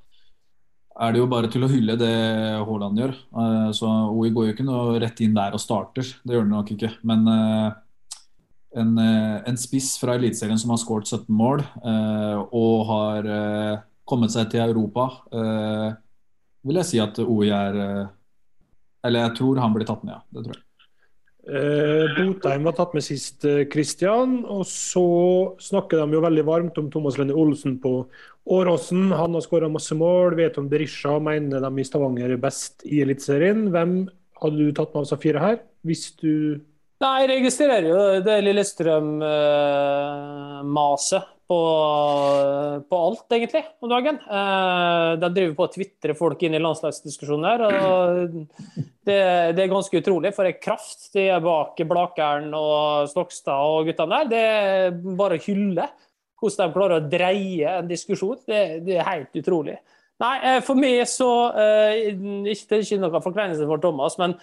er det jo bare til å hylle det Haaland gjør, eh, så O I går jo ikke noe rett inn der og starter, det gjør det nok ikke, men eh, en, eh, en spiss fra Elitserien som har skåret sytten mål eh, og har eh, kommet seg til Europa, eh, vil jeg si at O I er, eh, eller jeg tror han blir tatt med, ja, det tror jeg. Uh, Botheim var tatt med sist, Kristian, uh, og så snakker de jo veldig varmt om Thomas Lene Olsen på Åråsen. Han har skåret masse mål, vet om Berisha, mener de i Stavanger er best i Elitserien. Hvem hadde du tatt med av disse fire her, hvis du... Nei, jeg registrerer jo det Lillestrøm-maset uh, på, på alt, egentlig, om dagen. Uh, de driver på å twittre folk inn i landslagsdiskusjonen her, og det, det er ganske utrolig, for en kraft de er bak Blakeren og Stokstad og guttene der. Det er bare å hylle hvordan de klarer å dreie en diskusjon. Det, det er helt utrolig. Nei, for meg så, uh, ikke, ikke noe forkleinelse for Thomas, men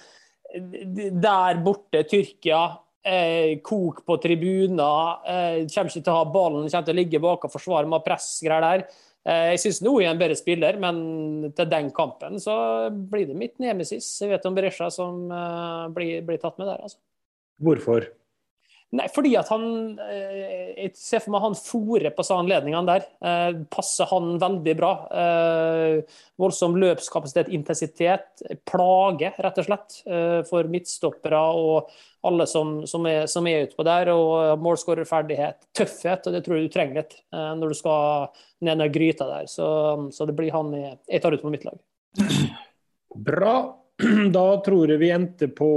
der borte, Tyrkia, Eh, kok på tribuner, eh, kommer ikke til å ha ballen, kommer til å ligge bak og forsvare med pressgreier der. Eh, jeg synes nå er en bedre spiller, men til den kampen så blir det mitt nemesis. Jeg vet om Berisha som eh, blir, blir tatt med der. Altså. Hvorfor? Nei, fordi at han, eh, jeg ser for meg han forer på sånne anledningene der. Eh, passer han veldig bra. Eh, voldsom løpskapasitet, intensitet, plage rett og slett eh, for midtstoppere og alle som, som, er, som er ute på der, og målskårerferdighet, tøffhet, og det tror jeg du trenger litt eh, når du skal ned i gryta der. Så, så det blir han jeg, jeg tar ut på mitt lag. Bra. Da tror jeg vi endte på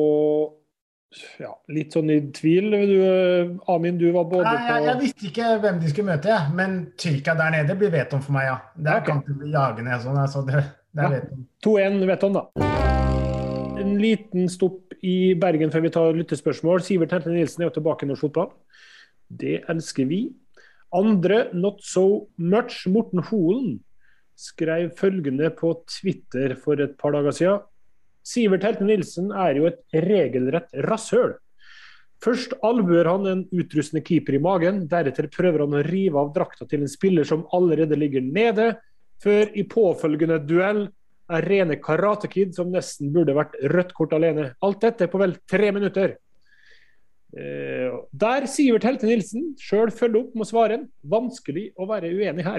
ja, litt sånn i tvil. Du, Amin, du var både Nei, jeg, på... Jeg visste ikke hvem de skulle møte, ja. Men Tyrkia der nede blir Veton for meg, ja. Der okay. Kan det bli jagende, sånn, altså det, det er ja. Veton. to en Veton, da. En liten stopp i Bergen før vi tar lyttespørsmål. Sivert Heltene Nilsen er jo tilbake i norsk fotball. Det elsker vi. Andre, not so much, Morten Holen skrev følgende på Twitter for et par dager siden. Sivert Heltene Nilsen er jo et regelrett rasshøl. Først albuer han en utrustende keeper i magen, deretter prøver han å rive av drakta til en spiller som allerede ligger nede, før i påfølgende duell er rene Karate Kid som nesten burde vært rødt kort alene. Alt dette på vel tre minutter. Eh, der Sivert Helte Nilsen selv følger opp med svaren. Vanskelig å være uenig her.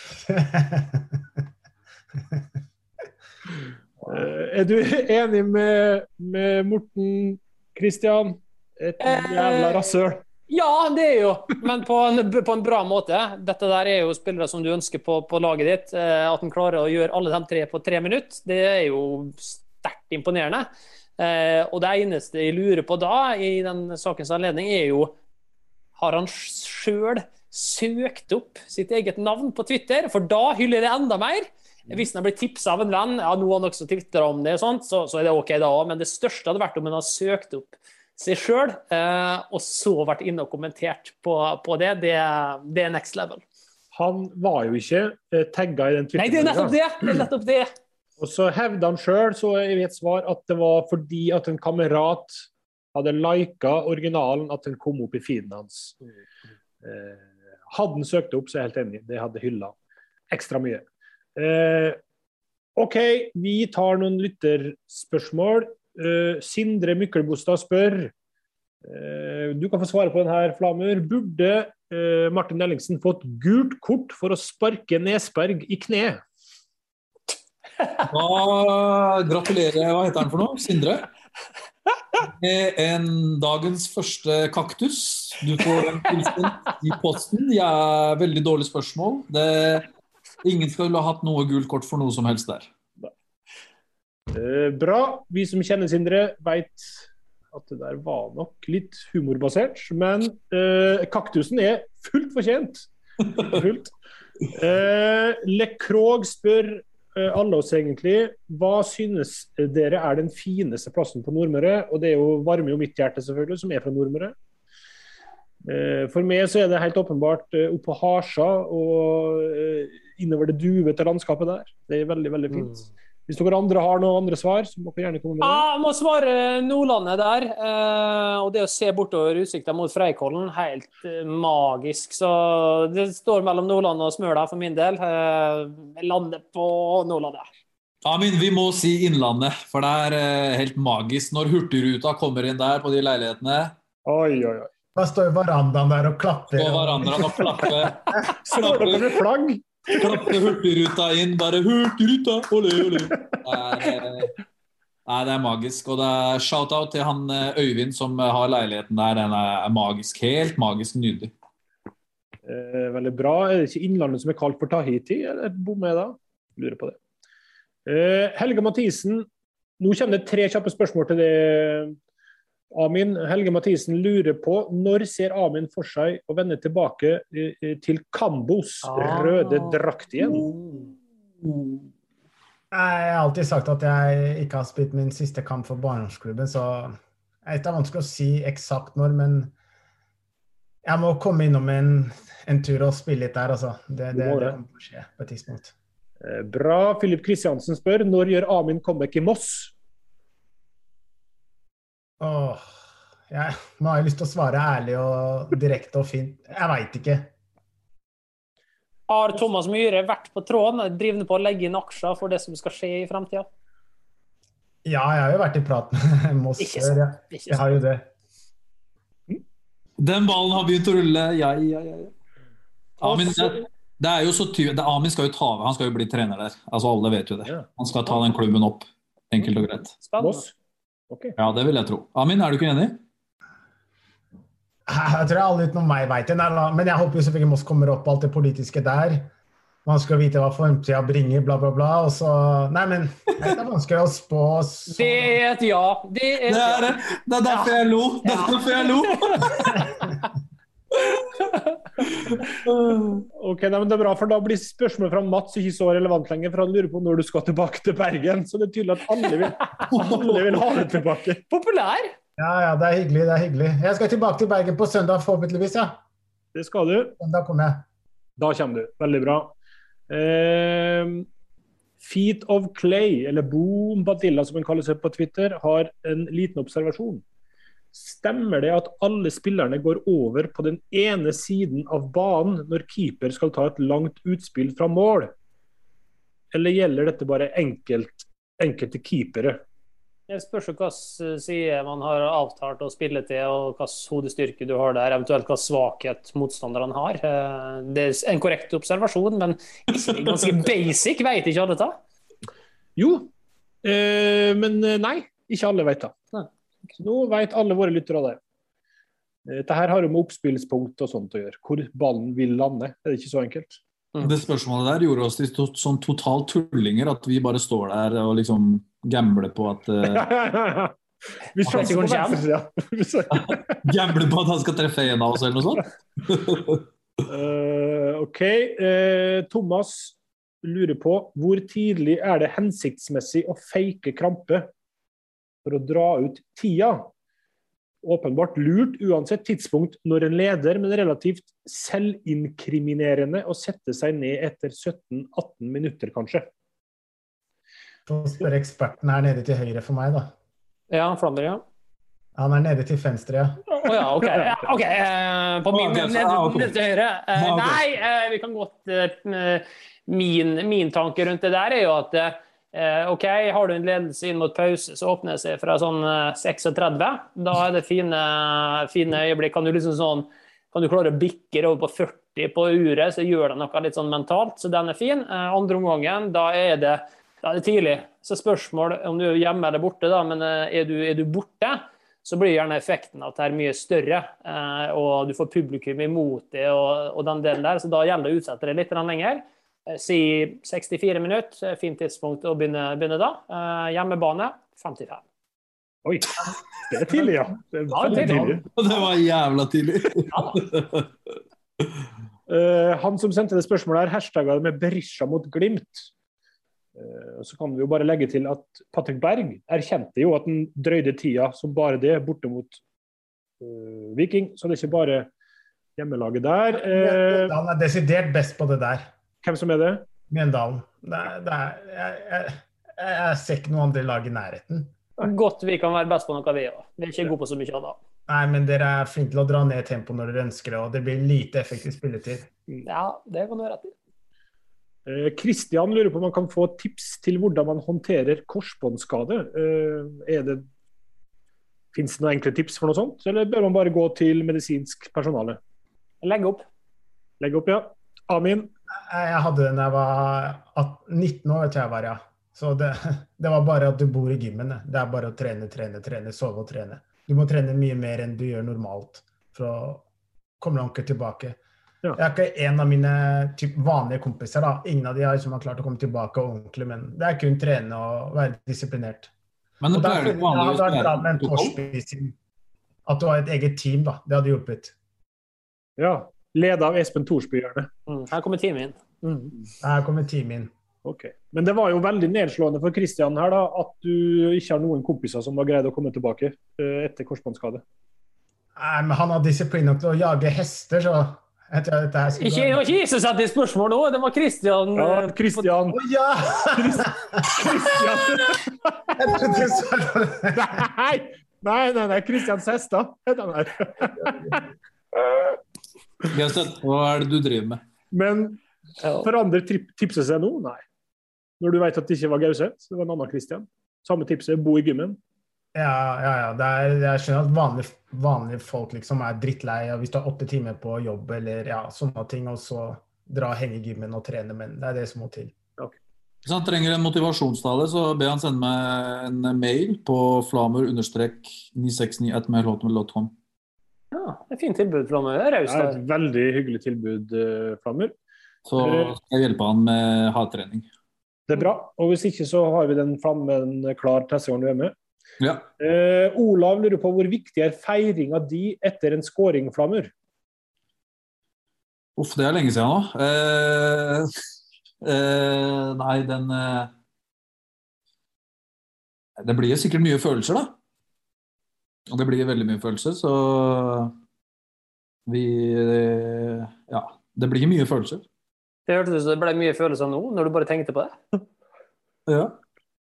eh, er du enig med, med Morten Kristian? Et jævla rasshøl. Ja, det er jo, men på en, på en bra måte. Dette der er jo spillere som du ønsker på, på laget ditt. At den klarer å gjøre alle de tre på tre minutter, det er jo sterkt imponerende. Og det eneste jeg lurer på da, i den sakens anledning, er jo, har han selv søkt opp sitt eget navn på Twitter? For da hyller det enda mer. Hvis han blir tipset av en venn, ja, noen også twitterer om det og sånt, så, så er det ok da også. Men det største hadde vært om han har søkt opp seg selv, eh, og så vært inne og kommentert på, på det. det. Det er next level. Han var jo ikke eh, tagget i den Twitter. Nei, det er nettopp det! Det er nettopp det. Og så hevde han selv, så jeg vet svar, at det var fordi at en kamerat hadde liket originalen at den kom opp i feeden hans. Eh, hadde han søkt opp, så er jeg helt enig. Det hadde hyllet ekstra mye. Eh, ok, vi tar noen lytterspørsmål. Uh, Sindre Mykkelbostad spør uh, du kan få svare på den her, Flamur. Burde uh, Martin Ellingsen fått gult kort for å sparke Nesberg i kne? Da gratulerer, hva heter han for noe? Sindre? Med en dagens første kaktus. Du får en tilsendt i posten. Ja, veldig dårlig spørsmål. Det, ingen skal ha hatt noe gult kort for noe som helst der. Eh, bra. Vi som kjenner Sindre vet at det der var nok litt humorbasert, men eh, kaktusen er fullt fortjent. Fullt. Eh, Le Krog spør eh, alle oss egentlig, hva synes dere er den fineste plassen på Nordmøre? Og det er jo varme jo mitt hjerte selvfølgelig, som er fra Nordmøre. Eh, for meg så er det helt åpenbart eh, oppe på Harsa og eh, innover det duvete landskapet der. Det er veldig, veldig fint. Mm. Hvis dere andre har noen andre svar, så må dere gjerne komme med det. Ja, jeg må svare Nordlandet der. Eh, og det å se bortover utsikten mot Freikollen, helt eh, magisk. Så det står mellom Nordland og Smøla for min del. Eh, landet på Nordlandet. Ja, men vi må si Innlandet, for det er eh, helt magisk. Når Hurtigruta kommer inn der på de leilighetene. Oi, oi, oi. Hva står i verandaen der og klapper? På verandaen og klapper. Står dere med flagg? Klappe Hurtigruta inn, bare Hurtigruta, ole, ole. Det er, nei, det er magisk, og det er shout-out til han Øyvind som har leiligheten der, den er magisk, helt magisk nydelig. Eh, veldig bra. Er det ikke Innlandet som er kalt for Tahiti, eller bom jeg da? Lurer på det. Eh, Helge Mathisen, nå kommer det tre kjappe spørsmål til det, Amin. Helge Mathisen lurer på, når ser Amin for seg å vende tilbake til Kambos ah. røde drakt igjen? Jeg har alltid sagt at jeg ikke har spilt min siste kamp for barndomsklubben, så det er vanskelig å si eksakt når, men jeg må komme innom en, en tur og spille litt der, altså. Det, det, det kommer til å skje på et tidspunkt. Bra. Philip Kristiansen spør, når gjør Amin comeback i Moss? Åh, jeg, nå har jeg lyst til å svare ærlig og direkte og fint. Jeg vet ikke. Har Thomas Myhre vært på tråden, drivende på å legge inn aksjer for det som skal skje i fremtiden? Ja, jeg har jo vært i prat med Moss. Ikke så, ikke så. Jeg har jo det. Den ballen har begynt å rulle. Ja, ja, ja. Amin, det, det er jo så tydelig. Amin skal jo ta over, han skal jo bli trener der. Altså alle vet jo det. Han skal ta den klubben opp, enkelt og greit. Moss? Okay. Ja, det vil jeg tro. Amin, er du ikke enig? Jeg tror alle utenom meg vet det, men jeg håper jo selvfølgelig Moss kommer opp på alt det politiske der. Man skal vite hva formtida bringer, bla bla bla, og så... Nei, men det er vanskelig å spå... Så... Det er et ja. Det er, det er det. Det er derfor jeg lo. Det er derfor jeg lo. Ok, nei, men det er bra, for da blir spørsmålet fra Mats ikke så relevant lenger, for han lurer på når du skal tilbake til Bergen, så det er tydelig at alle vil, alle vil ha det tilbake. Populær! Ja, ja, det er hyggelig, det er hyggelig. Jeg skal tilbake til Bergen på søndag, forhåpentligvis, ja. Det skal du. Da kommer jeg. Da kommer du, veldig bra. Eh, Feet of Clay, eller Boom Badilla som han kaller seg på Twitter, har en liten observasjon. Stemmer det at alle spillerne går over på den ene siden av banen når keeper skal ta et langt utspill fra mål? eller gjelder dette bare enkelt, enkelte keepere? Jeg spørs jo hva side man har avtalt å spille til, og hva hodestyrke du har der, eventuelt hva svakhet motstanderen har. Det er en korrekt observasjon, men ganske basic, vet ikke alle det? Jo, eh, men nei, ikke alle vet det. Nå vet alle våre lyttere det. Dette her har jo med oppspillspunkt og sånt å gjøre. Hvor ballen vil lande, det er ikke så enkelt. Det spørsmålet der gjorde oss til to, sånn totalt tullinger, at vi bare står der og liksom gambler på at uh... Vi sjanser på venstresida. Gambler på at han skal treffe en av oss eller noe sånt. uh, ok, uh, Thomas lurer på, hvor tidlig er det hensiktsmessig å fake krampe for å dra ut tida? Åpenbart lurt uansett tidspunkt når en leder, men relativt selvinkriminerende å sette seg ned etter sytten atten minutter, kanskje. Så spør eksperten her nede til høyre for meg, da. Ja, Flammer, ja. Han er nede til venstre, ja. Å oh, ja, ok. Ja, ok, uh, på min nede, nede til høyre. Uh, nei, uh, vi kan godt uh, min, min tanke rundt det der er jo at uh, ok, har du en ledelse inn mot pause, så åpner det seg fra sånn uh, tretiseks. Da er det fine, fine øyeblikk. Kan du liksom sånn, kan du klare å bikke over på førti på uret, så gjør det noe litt sånn mentalt, så den er fin. Uh, andre omgangen, da er det Ja, det er tidlig. Så spørsmål om du er hjemme eller borte, da, men er du, er du borte, så blir gjerne effekten at det er mye større, eh, og du får publikum imot det, og, og den delen der, så da gjelder det å utsette det litt lenger. Eh, si sekstifire minutter, fint tidspunkt å begynne, begynne da. Eh, hjemmebane, femtifem. Oi, det er tidlig, ja. Det, er ja, det, er tidlig. Det var jævla tidlig. Ja, uh, han som sendte det spørsmålet her, hashtagget med Berisha mot Glimt. Uh, så kan vi jo bare legge til at Patrick Berg erkjente jo at den drøyde tida som bare det borte mot uh, Viking, så det er ikke bare hjemmelaget der. Uh, han er desidert best på det der. Hvem som er det? Mjøndalen. Det er, det er, jeg, jeg, jeg, jeg ser ikke noen andre lag i nærheten. Godt vi kan være best på noe vi er. Vi er ikke gode på så mye av det. Nei, men dere er flinke til å dra ned tempo når dere ønsker det, og det blir lite effektiv spilletid. Ja, det kan du være rett i. Kristian lurer på om man kan få tips til hvordan man håndterer korsbåndskade. Er det, finnes det noen enkle tips for noe sånt, eller bør man bare gå til medisinsk personale? Legg opp. Legg opp, ja. Amin? Jeg hadde det når jeg var nitten år, tror jeg var, ja. Så det, det var bare at du bor i gymmen. Det er bare å trene, trene, trene, sove og trene. Du må trene mye mer enn du gjør normalt for å komme ordentlig tilbake. Ja. Jeg er ikke en av mine typ, vanlige kompiser, da. Ingen av de har, som har klart å komme tilbake ordentlig, men det er kun trene og være disiplinert. Men det pleier du vanligvis å være med en torspising. At du har et eget team, da. Det hadde hjulpet. Ja, ledet av Espen Thorsby, gjerne. Mm. Her kommer teamet inn. Mm. Her kommer teamet inn. Ok. Men det var jo veldig nedslående for Kristian her, da, at du ikke har noen kompiser som har greid å komme tilbake etter korsbåndskade. Nei, men han har disiplin nok til å jage hester, så... Jeg tror dette her ikke, det var ikke jeg som satte i spørsmål nå, det var Kristian. Ja, Kristian. Å, ja! Kristian. Jeg trodde du sa det. Nei, nei, nei, nei, Kristian Sesta. Hva er det du driver med? Men forandrer tipset seg nå? Nei. Når du vet at det ikke var Gauseth, det var en annen Kristian. Samme tipset, bo i gymmen. Ja, ja, ja. Det er, jeg skjønner at vanlige, vanlige folk liksom er drittlei, og hvis du har åtte timer på jobb, eller ja, sånne ting, og så dra henge i gymmen og trene, men det er det som må til. Okay. Hvis han trenger en motivasjonstale, så ber han sende meg en mail på flamer understrek ni seks ni at mail hotmail dot com. Ja, det er fint tilbud, Flammer. Det er raust. Det er et veldig hyggelig tilbud, Flammer. Så skal jeg hjelpe han med hardtrening. Det er bra, og hvis ikke så har vi den Flammen klar til neste gang du er med. Ja. Uh, Olav lurer på hvor viktig er feiring av de etter en scoring, Flammer? Uff, det er lenge siden nå. Uh, uh, nei, den uh, det blir sikkert mye følelser, da. Og det blir veldig mye følelser, så vi uh, ja, det blir mye følelser. Det hørtes ut som det ble mye følelser nå, når du bare tenkte på det. Ja.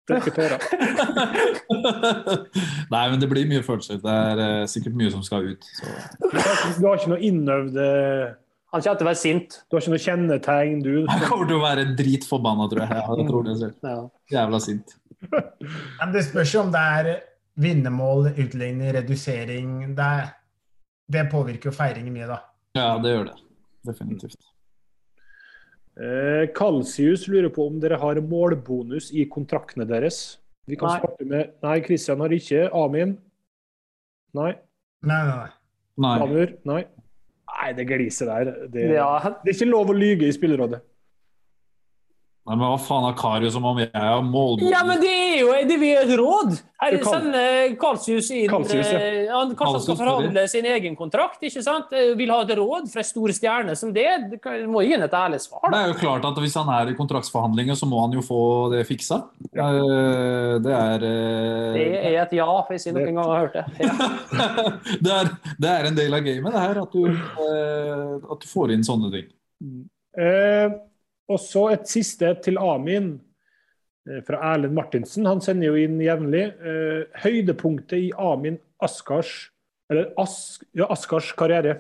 Nei, men det blir mye følelser. Det er uh, sikkert mye som skal ut. Så. Du har ikke noe innøvde Han kommer til å være sint. Du har ikke noe kjennetegn, du. Han kommer til å være dritforbanna, tror jeg. Jeg tror det selv. Ja. Jævla sint. Men det spørs jo om det er vinnermål, utligning, redusering. Det, er, det påvirker jo feiringen mye, da. Ja, det gjør det. Definitivt. Eh, Kalsius lurer på om dere har målbonus i kontraktene deres. Vi kan Nei. starte med... Nei, Kristian har ikke. Amin? Nei. Nei, nei, nei. Nei. Amur? Nei. Nei, det gliser der. Det, Ja. det er ikke lov å lyge i spillerådet. Nei, men hva faen har Karius som om jeg har målbord? Ja, men det er jo det vi er et råd. Her Det kan- sender Kalsius inn. Kalsius, ja. eh, Han kanskje han skal Kalsius, forhandle sin egen kontrakt, ikke sant? Eh, Vil ha et råd fra en stor stjerne som det. Det kan- må gi en et ærlig svar. Det Da. er jo klart at hvis han er i kontraktsforhandlinger, så må han jo få det fiksa. Eh, Det er eh, Det er et ja, hvis jeg noen gang har hørt det. Ja. det, er, det er en del av gamet, det her, at du, eh, at du får inn sånne ting. Eh, og så et siste til Amin eh, fra Erlend Martinsen. Han sender jo inn jevnlig. Eh, høydepunktet i Amin Askars, eller As, ja, Askars karriere.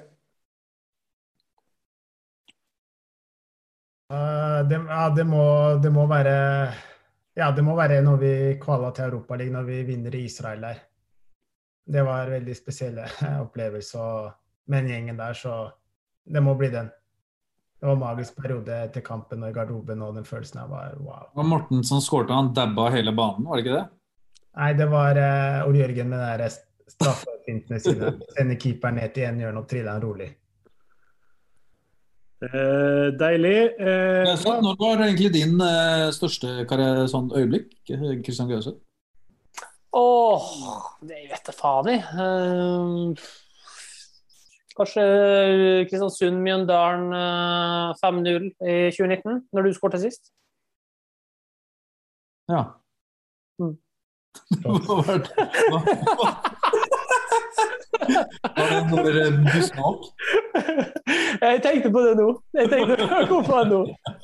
Uh, det, ja, det, må, det må være Ja, det må være når vi kvala til Europaligaen, når vi vinner i Israel der. Det var veldig spesielle opplevelser med den gjengen der, så det må bli den. Det var en magisk periode til kampen og i garderoben, og den følelsen her var wow. Og Mortensen skårte, han dabba hele banen, var det ikke det? Nei, det var uh, Ole Jørgen med de der straffefintene sine. Sender keeperen ned til en hjørne og triller han rolig. Eh, deilig. Eh, Så, når var egentlig din eh, største karriere, sånn øyeblikk, Kristian Gauseth? Åh, det vet jeg faen i. Eh, kanskje Kristiansund, Mjøndalen eh, fem null i tjue nitten, når du skårte sist. Ja. Mm. Hva var det? Hva, hva? Var det når du snak? Jeg tenkte på det nå. Jeg tenkte på det nå.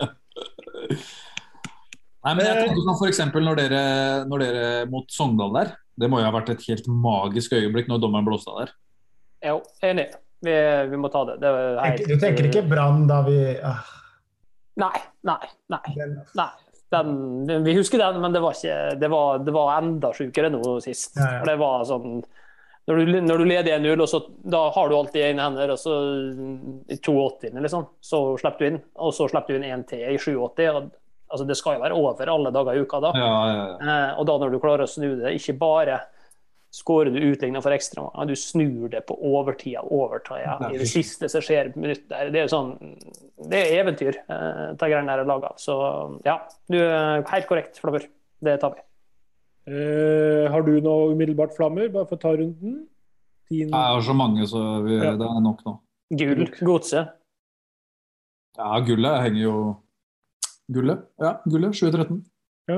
Nei, men jeg tenker sånn for eksempel når dere, når dere mot Sogndal der, det må jo ha vært et helt magisk øyeblikk når dommeren blåste av der. Jo, enig. Vi, vi må ta det. Det er helt, Du tenker ikke Brann da vi ah. Nei, nei, nei. nei. Den, vi husker den, men det var, ikke, det var, det var enda sjukere nå sist. Ja, ja. For det var sånn Når du, når du leder en null, og så, da har du alltid ene hender, og så i åttito liksom, så slipper du inn, og så slipper du inn en til i åttito, og altså det skal jo være over alle dager i uka da. Ja, ja, ja. Eh, og da når du klarer å snu det, ikke bare skårer du utlignet for ekstra, du snur det på overtida, overtida, i det siste som skjer minutt der. Det er jo sånn, det er eventyr, eh, ta greiene der laget. Så ja, du er helt korrekt, Flabber. Det tar vi. Eh, har du noe umiddelbart flammer? Bare for å ta runden. Din... Jeg har så mange, så vi, Ja. det er nok nå. Gull, godset. Ja, gullet henger jo... Gullet, ja, gullet, tjue tretten. Ja.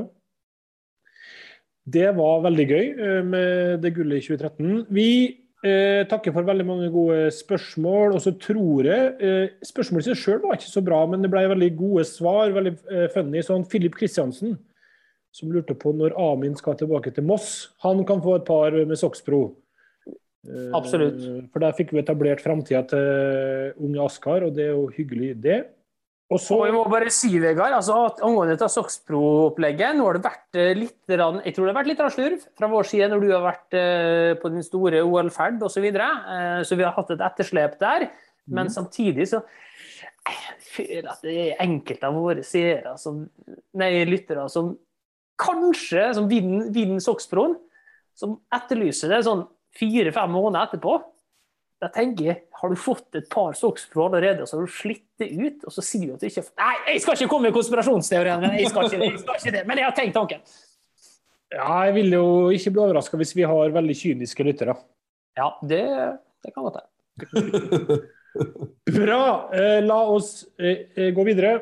Det var veldig gøy eh, med det gullet i tjue tretten. Vi eh, takker for veldig mange gode spørsmål, og så tror jeg eh, spørsmålet i seg selv var ikke så bra, men det ble veldig gode svar, veldig eh, funny. Sånn Philip Kristiansen, som lurte på når Amin skal tilbake til Moss. Han kan få et par med Soxpro. Eh, Absolutt. For der fikk vi etablert fremtiden til unge Askar, og det er jo hyggelig det. Og så... Og jeg må bare si, Vegard, altså, at angående dette Soxpro-opplegget, nå har det vært eh, litt, jeg tror det har vært litt slurv fra vår side når du har vært eh, på din store O L-ferd og så videre, eh, så vi har hatt et etterslep der, men samtidig så jeg føler at det er enkelte av våre seere, som, nei, lyttere, som kanskje, som vinner, vinner Soxproen, som etterlyser det sånn fire-fem måneder etterpå. Da tenker jeg, har du fått et par Soxpro allerede, og så har du slitt det ut, og så sier du at du ikke... Nei, jeg skal ikke komme med konspirasjonsteorien, men jeg skal ikke det, jeg skal ikke det, men jeg har tenkt tanken. Ja, jeg vil jo ikke bli overrasket hvis vi har veldig kyniske lyttere. Ja, det, det kan godt være. Bra, eh, la oss eh, gå videre.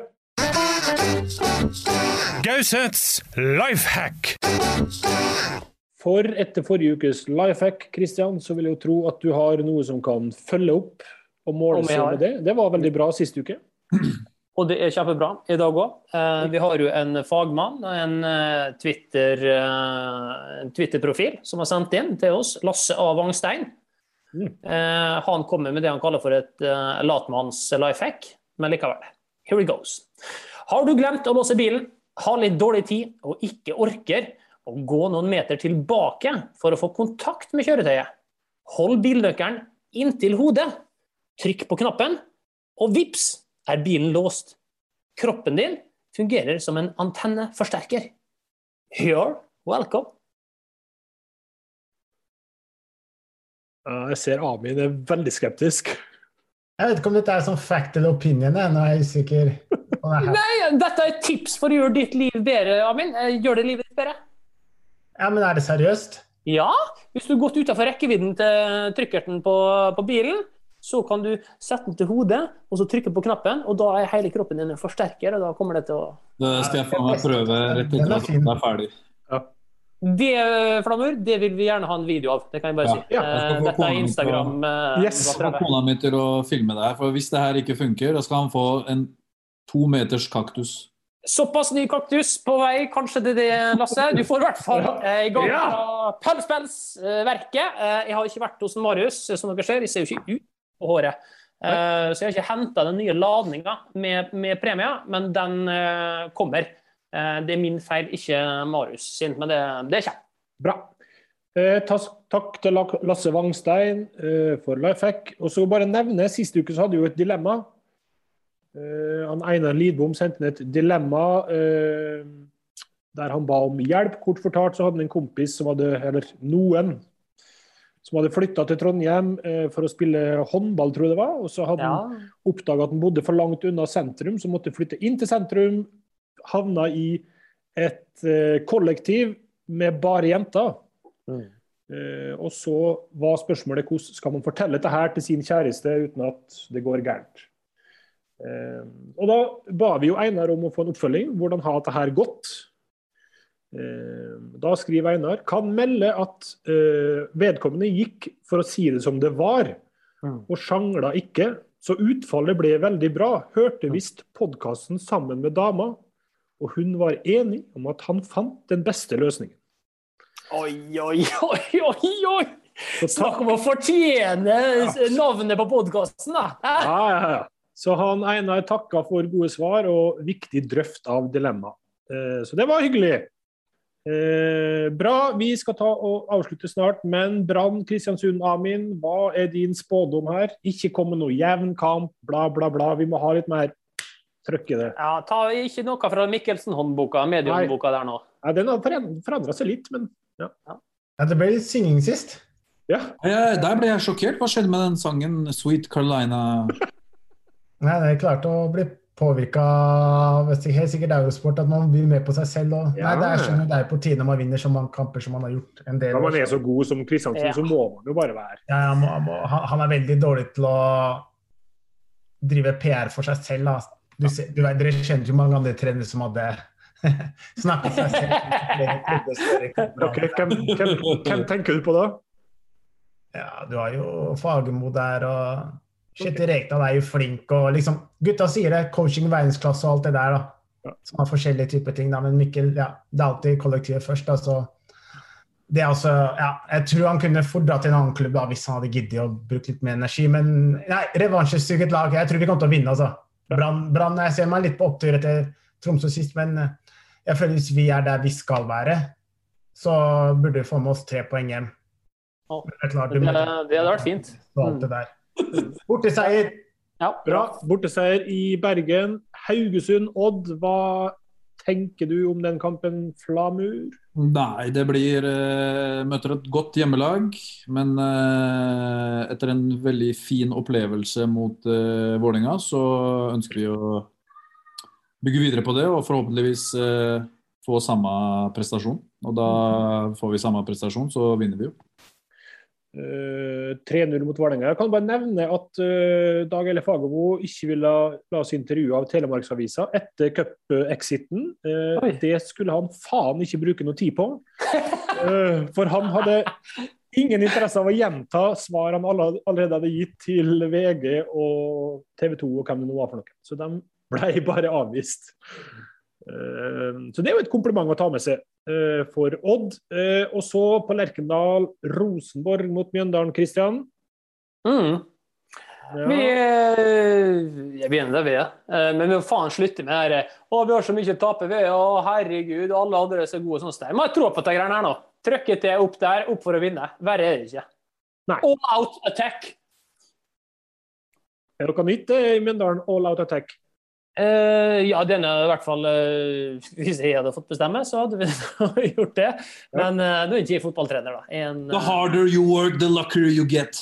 Gauseths lifehack. For etter forrige ukes lifehack, Kristian, så vil jeg jo tro at du har noe som kan følge opp og måle Om jeg seg har. med det. Det var veldig bra sist uke. Og det er kjempebra i dag også. Eh, vi har jo en fagmann, en eh, Twitter, eh, en Twitter-profil som har sendt inn til oss, Lasse A. Wangstein. Mm. Uh, han kommer med det han kaller for et uh, latmanns lifehack, men likevel. Here it goes. Har du glemt å låse bilen, har litt dårlig tid og ikke orker å gå noen meter tilbake for å få kontakt med kjøretøyet? Hold bilnøkkelen inntil hodet, trykk på knappen, og vips er bilen låst. Kroppen din fungerer som en antenneforsterker. You're welcome. Jeg ser Amin er veldig skeptisk. Jeg vet ikke om dette er sånn fact eller opinion, nå er jeg usikker. Nei, dette er et tips for å gjøre ditt liv bedre, Amin. Gjør det livet ditt bedre. Ja, men er det seriøst? Ja, hvis du har gått utenfor rekkevidden til trykkerten på, på bilen, så kan du sette den til hodet, og så trykke på knappen, og da er hele kroppen din en forsterker, og da kommer det til å... Det skal jeg få meg prøve rett etter at den er ferdig. Ja. Det, Flamur, det vil vi gjerne ha en video av, det kan jeg bare si. Ja, jeg Dette er Instagram. Til, yes, jeg skal få kona mi til å filme det her, for hvis det her ikke funker, da skal han få en to meters kaktus. Såpass ny kaktus på vei, kanskje det er det, Lasse. Du får i hvert fall i gang fra Pølspelsverket. Jeg har ikke vært hos Marius, som dere ser, jeg ser jo ikke ut på håret. Så jeg har ikke hentet den nye ladningen med, med premie, men den kommer. Det er min feil, ikke Marius sin, men det, det er kjent. Bra. Eh, takk til Lasse Wangstein eh, for lifehack. Og så bare nevne, siste uke så hadde jo et dilemma. Eh, han Einar Lidbom sendte ned et dilemma eh, der han ba om hjelp. Kort fortalt så hadde han en kompis som hadde, eller noen, som hadde flyttet til Trondheim eh, for å spille håndball, tror jeg det var. Og så hadde ja. han oppdaget at han bodde for langt unna sentrum, så måtte flytte inn til sentrum, havna i et eh, kollektiv med bare jenter. Mm. Eh, og så var spørsmålet, hvordan skal man fortelle dette her til sin kjæreste uten at det går gærent? Eh, og da ba vi jo Einar om å få en oppfølging. Hvordan har dette her gått? Eh, da skriver Einar, kan melde at eh, vedkommende gikk for å si det som det var, mm. og sjangla ikke, så utfallet ble veldig bra. Hørte visst podcasten sammen med dama, og hun var enig om at han fant den beste løsningen. Oi, oi, oi, oi, oi! Snakk om å fortjene ja. navnet på podcasten, da! Ja, ja, ja. Så han Einar takket for gode svar og viktig drøft av dilemma. Eh, så det var hyggelig. Eh, bra, vi skal ta og avslutte snart, men Brann, Kristiansund, Amin, hva er din spådom her? Ikke komme noe jevn kamp, bla, bla, bla. Vi må ha litt mer trykk i det. Ja, ta ikke noe fra Mikkelsen-håndboka, mediehåndboka der nå. Ja, den har forandret seg litt, men ja. Ja, det ble litt synging sist. Ja. ja. Der ble jeg sjokkert. Hva skjedde med den sangen Sweet Carolina? Nei, det er klart å bli påvirket av helt sikkert Eurosport, at man blir med på seg selv. Og, ja. Nei, det er skjønner, det er på tiden man vinner så mange kamper som man har gjort en del. Da man er så god som Kristiansen, ja. så må man jo bare være. Ja, må, må, han, han er veldig dårlig til å drive P R for seg selv, da. Du, du vet, dere kjenner jo mange andre trenere som hadde snakket seg selv. Okay, hvem, hvem, hvem tenker du på da? Ja, du har jo Fagermo der, og Kjetil Rekdal er jo flink, og liksom, gutta sier det, coaching verdensklasse og alt det der da, som har forskjellige typer ting da, men Mikkel, ja, det er alltid kollektivet først da, så det er altså, ja, jeg tror han kunne fordra til en annen klubb da, hvis han hadde giddet å bruke litt mer energi, men nei, revansjestyget lag, jeg tror vi kommer til å vinne altså. Brann, Brann, jeg ser meg litt på opptur etter Tromsø sist, men jeg føler hvis vi er der vi skal være, så burde vi få med oss tre poeng hjem. Oh, det, klart, det, det, det hadde vært fint. Alt det der. Borteseier. Ja. Bra, borteseier i Bergen. Haugesund, Odd, hva tenker du om den kampen, Flamur? Nei, det blir uh, møter et godt hjemmelag, men uh, etter en veldig fin opplevelse mot uh, Vålerenga, så ønsker vi å bygge videre på det, og forhåpentligvis uh, få samme prestasjon. Og da får vi samme prestasjon, så vinner vi jo. Uh, tre null mot Vålerenga. Jeg kan bare nevne at uh, Dag Elle Fagermo ikke ville la oss intervjue av Telemarksavisa etter cup-exiten. Uh, det skulle han faen ikke bruke noe tid på. Uh, for han hadde ingen interesse av å gjenta svar han allerede hadde gitt til V G og T V to og hvem det nå var for noe. Så de ble bare avvist. Uh, så det er jo et kompliment å ta med seg uh, for Odd. Uh, og så på Lerkendal, Rosenborg mot Mjøndalen, Kristian. Mm. Ja. Vi, jeg begynner der vi er, men vi må faen slutte med det her. Å, vi har så mye å tape ved, å herregud, alle andre er så gode sånn sted. Må jeg tro på det greiene her nå. Trykket det opp der, opp for å vinne. Verre er det ikke. Nei. All out attack. Er det noe nytt i Mjøndalen, all out attack? Uh, ja, den er i hvert fall, uh, hvis jeg hadde fått bestemme, så hadde vi gjort det. Men uh, nå er ikke jeg fotballtrener da. En, the harder you work, the luckier you get.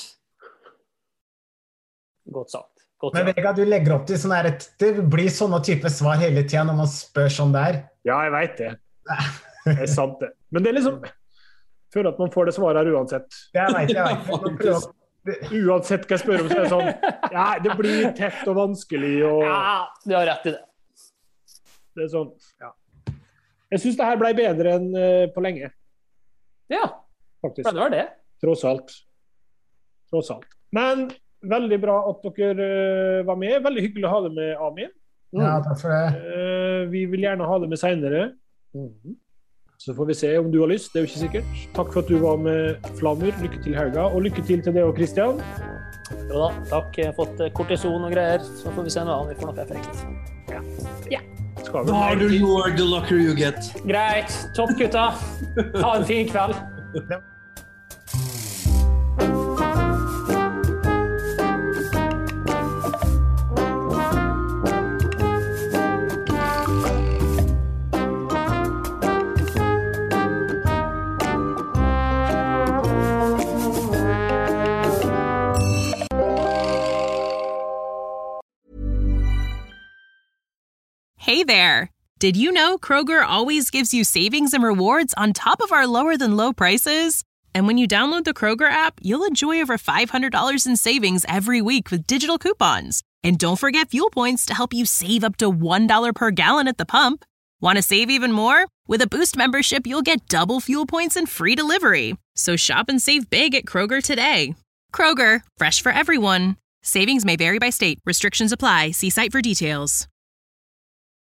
Godt sagt. Godt Men Vega, du legger opp til sånn her, det blir sånne type svar hele tiden når man spør sånn der. Ja, jeg vet det. Det er sant det. Men det er liksom, jeg føler at man får det svaret her uansett. Jeg vet, jeg vet. Uansett hva jeg spør om, så er det sånn, ja, det blir tett og vanskelig. Og... Ja, du har rett i det. Det er sånn, ja. Jeg synes det her ble bedre enn uh, på lenge. Ja, faktisk. Det var det. Tross alt. Tross alt. Men veldig bra at dere uh, var med. Veldig hyggelig å ha det med Amin. Mm. Ja, takk for det. Uh, vi vil gjerne ha det med senere. Mm. Så får vi se om du har lyst, det er jo ikke sikkert. Takk for at du var med, Flamur. Lykke til helga, og lykke til til det og Kristian. Jo da, takk. Jeg har fått kortison og greier, så får vi se nå om vi får noe effekt. Ja. Ja. The harder you work, the luckier you get. Greit. Topp, gutta. Ha en fin kveld. Hey there! Did you know Kroger always gives you savings and rewards on top of our lower-than-low prices? And when you download the Kroger app, you'll enjoy over five hundred dollars in savings every week with digital coupons. And don't forget fuel points to help you save up to one dollar per gallon at the pump. Want to save even more? With a Boost membership, you'll get double fuel points and free delivery. So shop and save big at Kroger today. Kroger, fresh for everyone. Savings may vary by state. Restrictions apply. See site for details.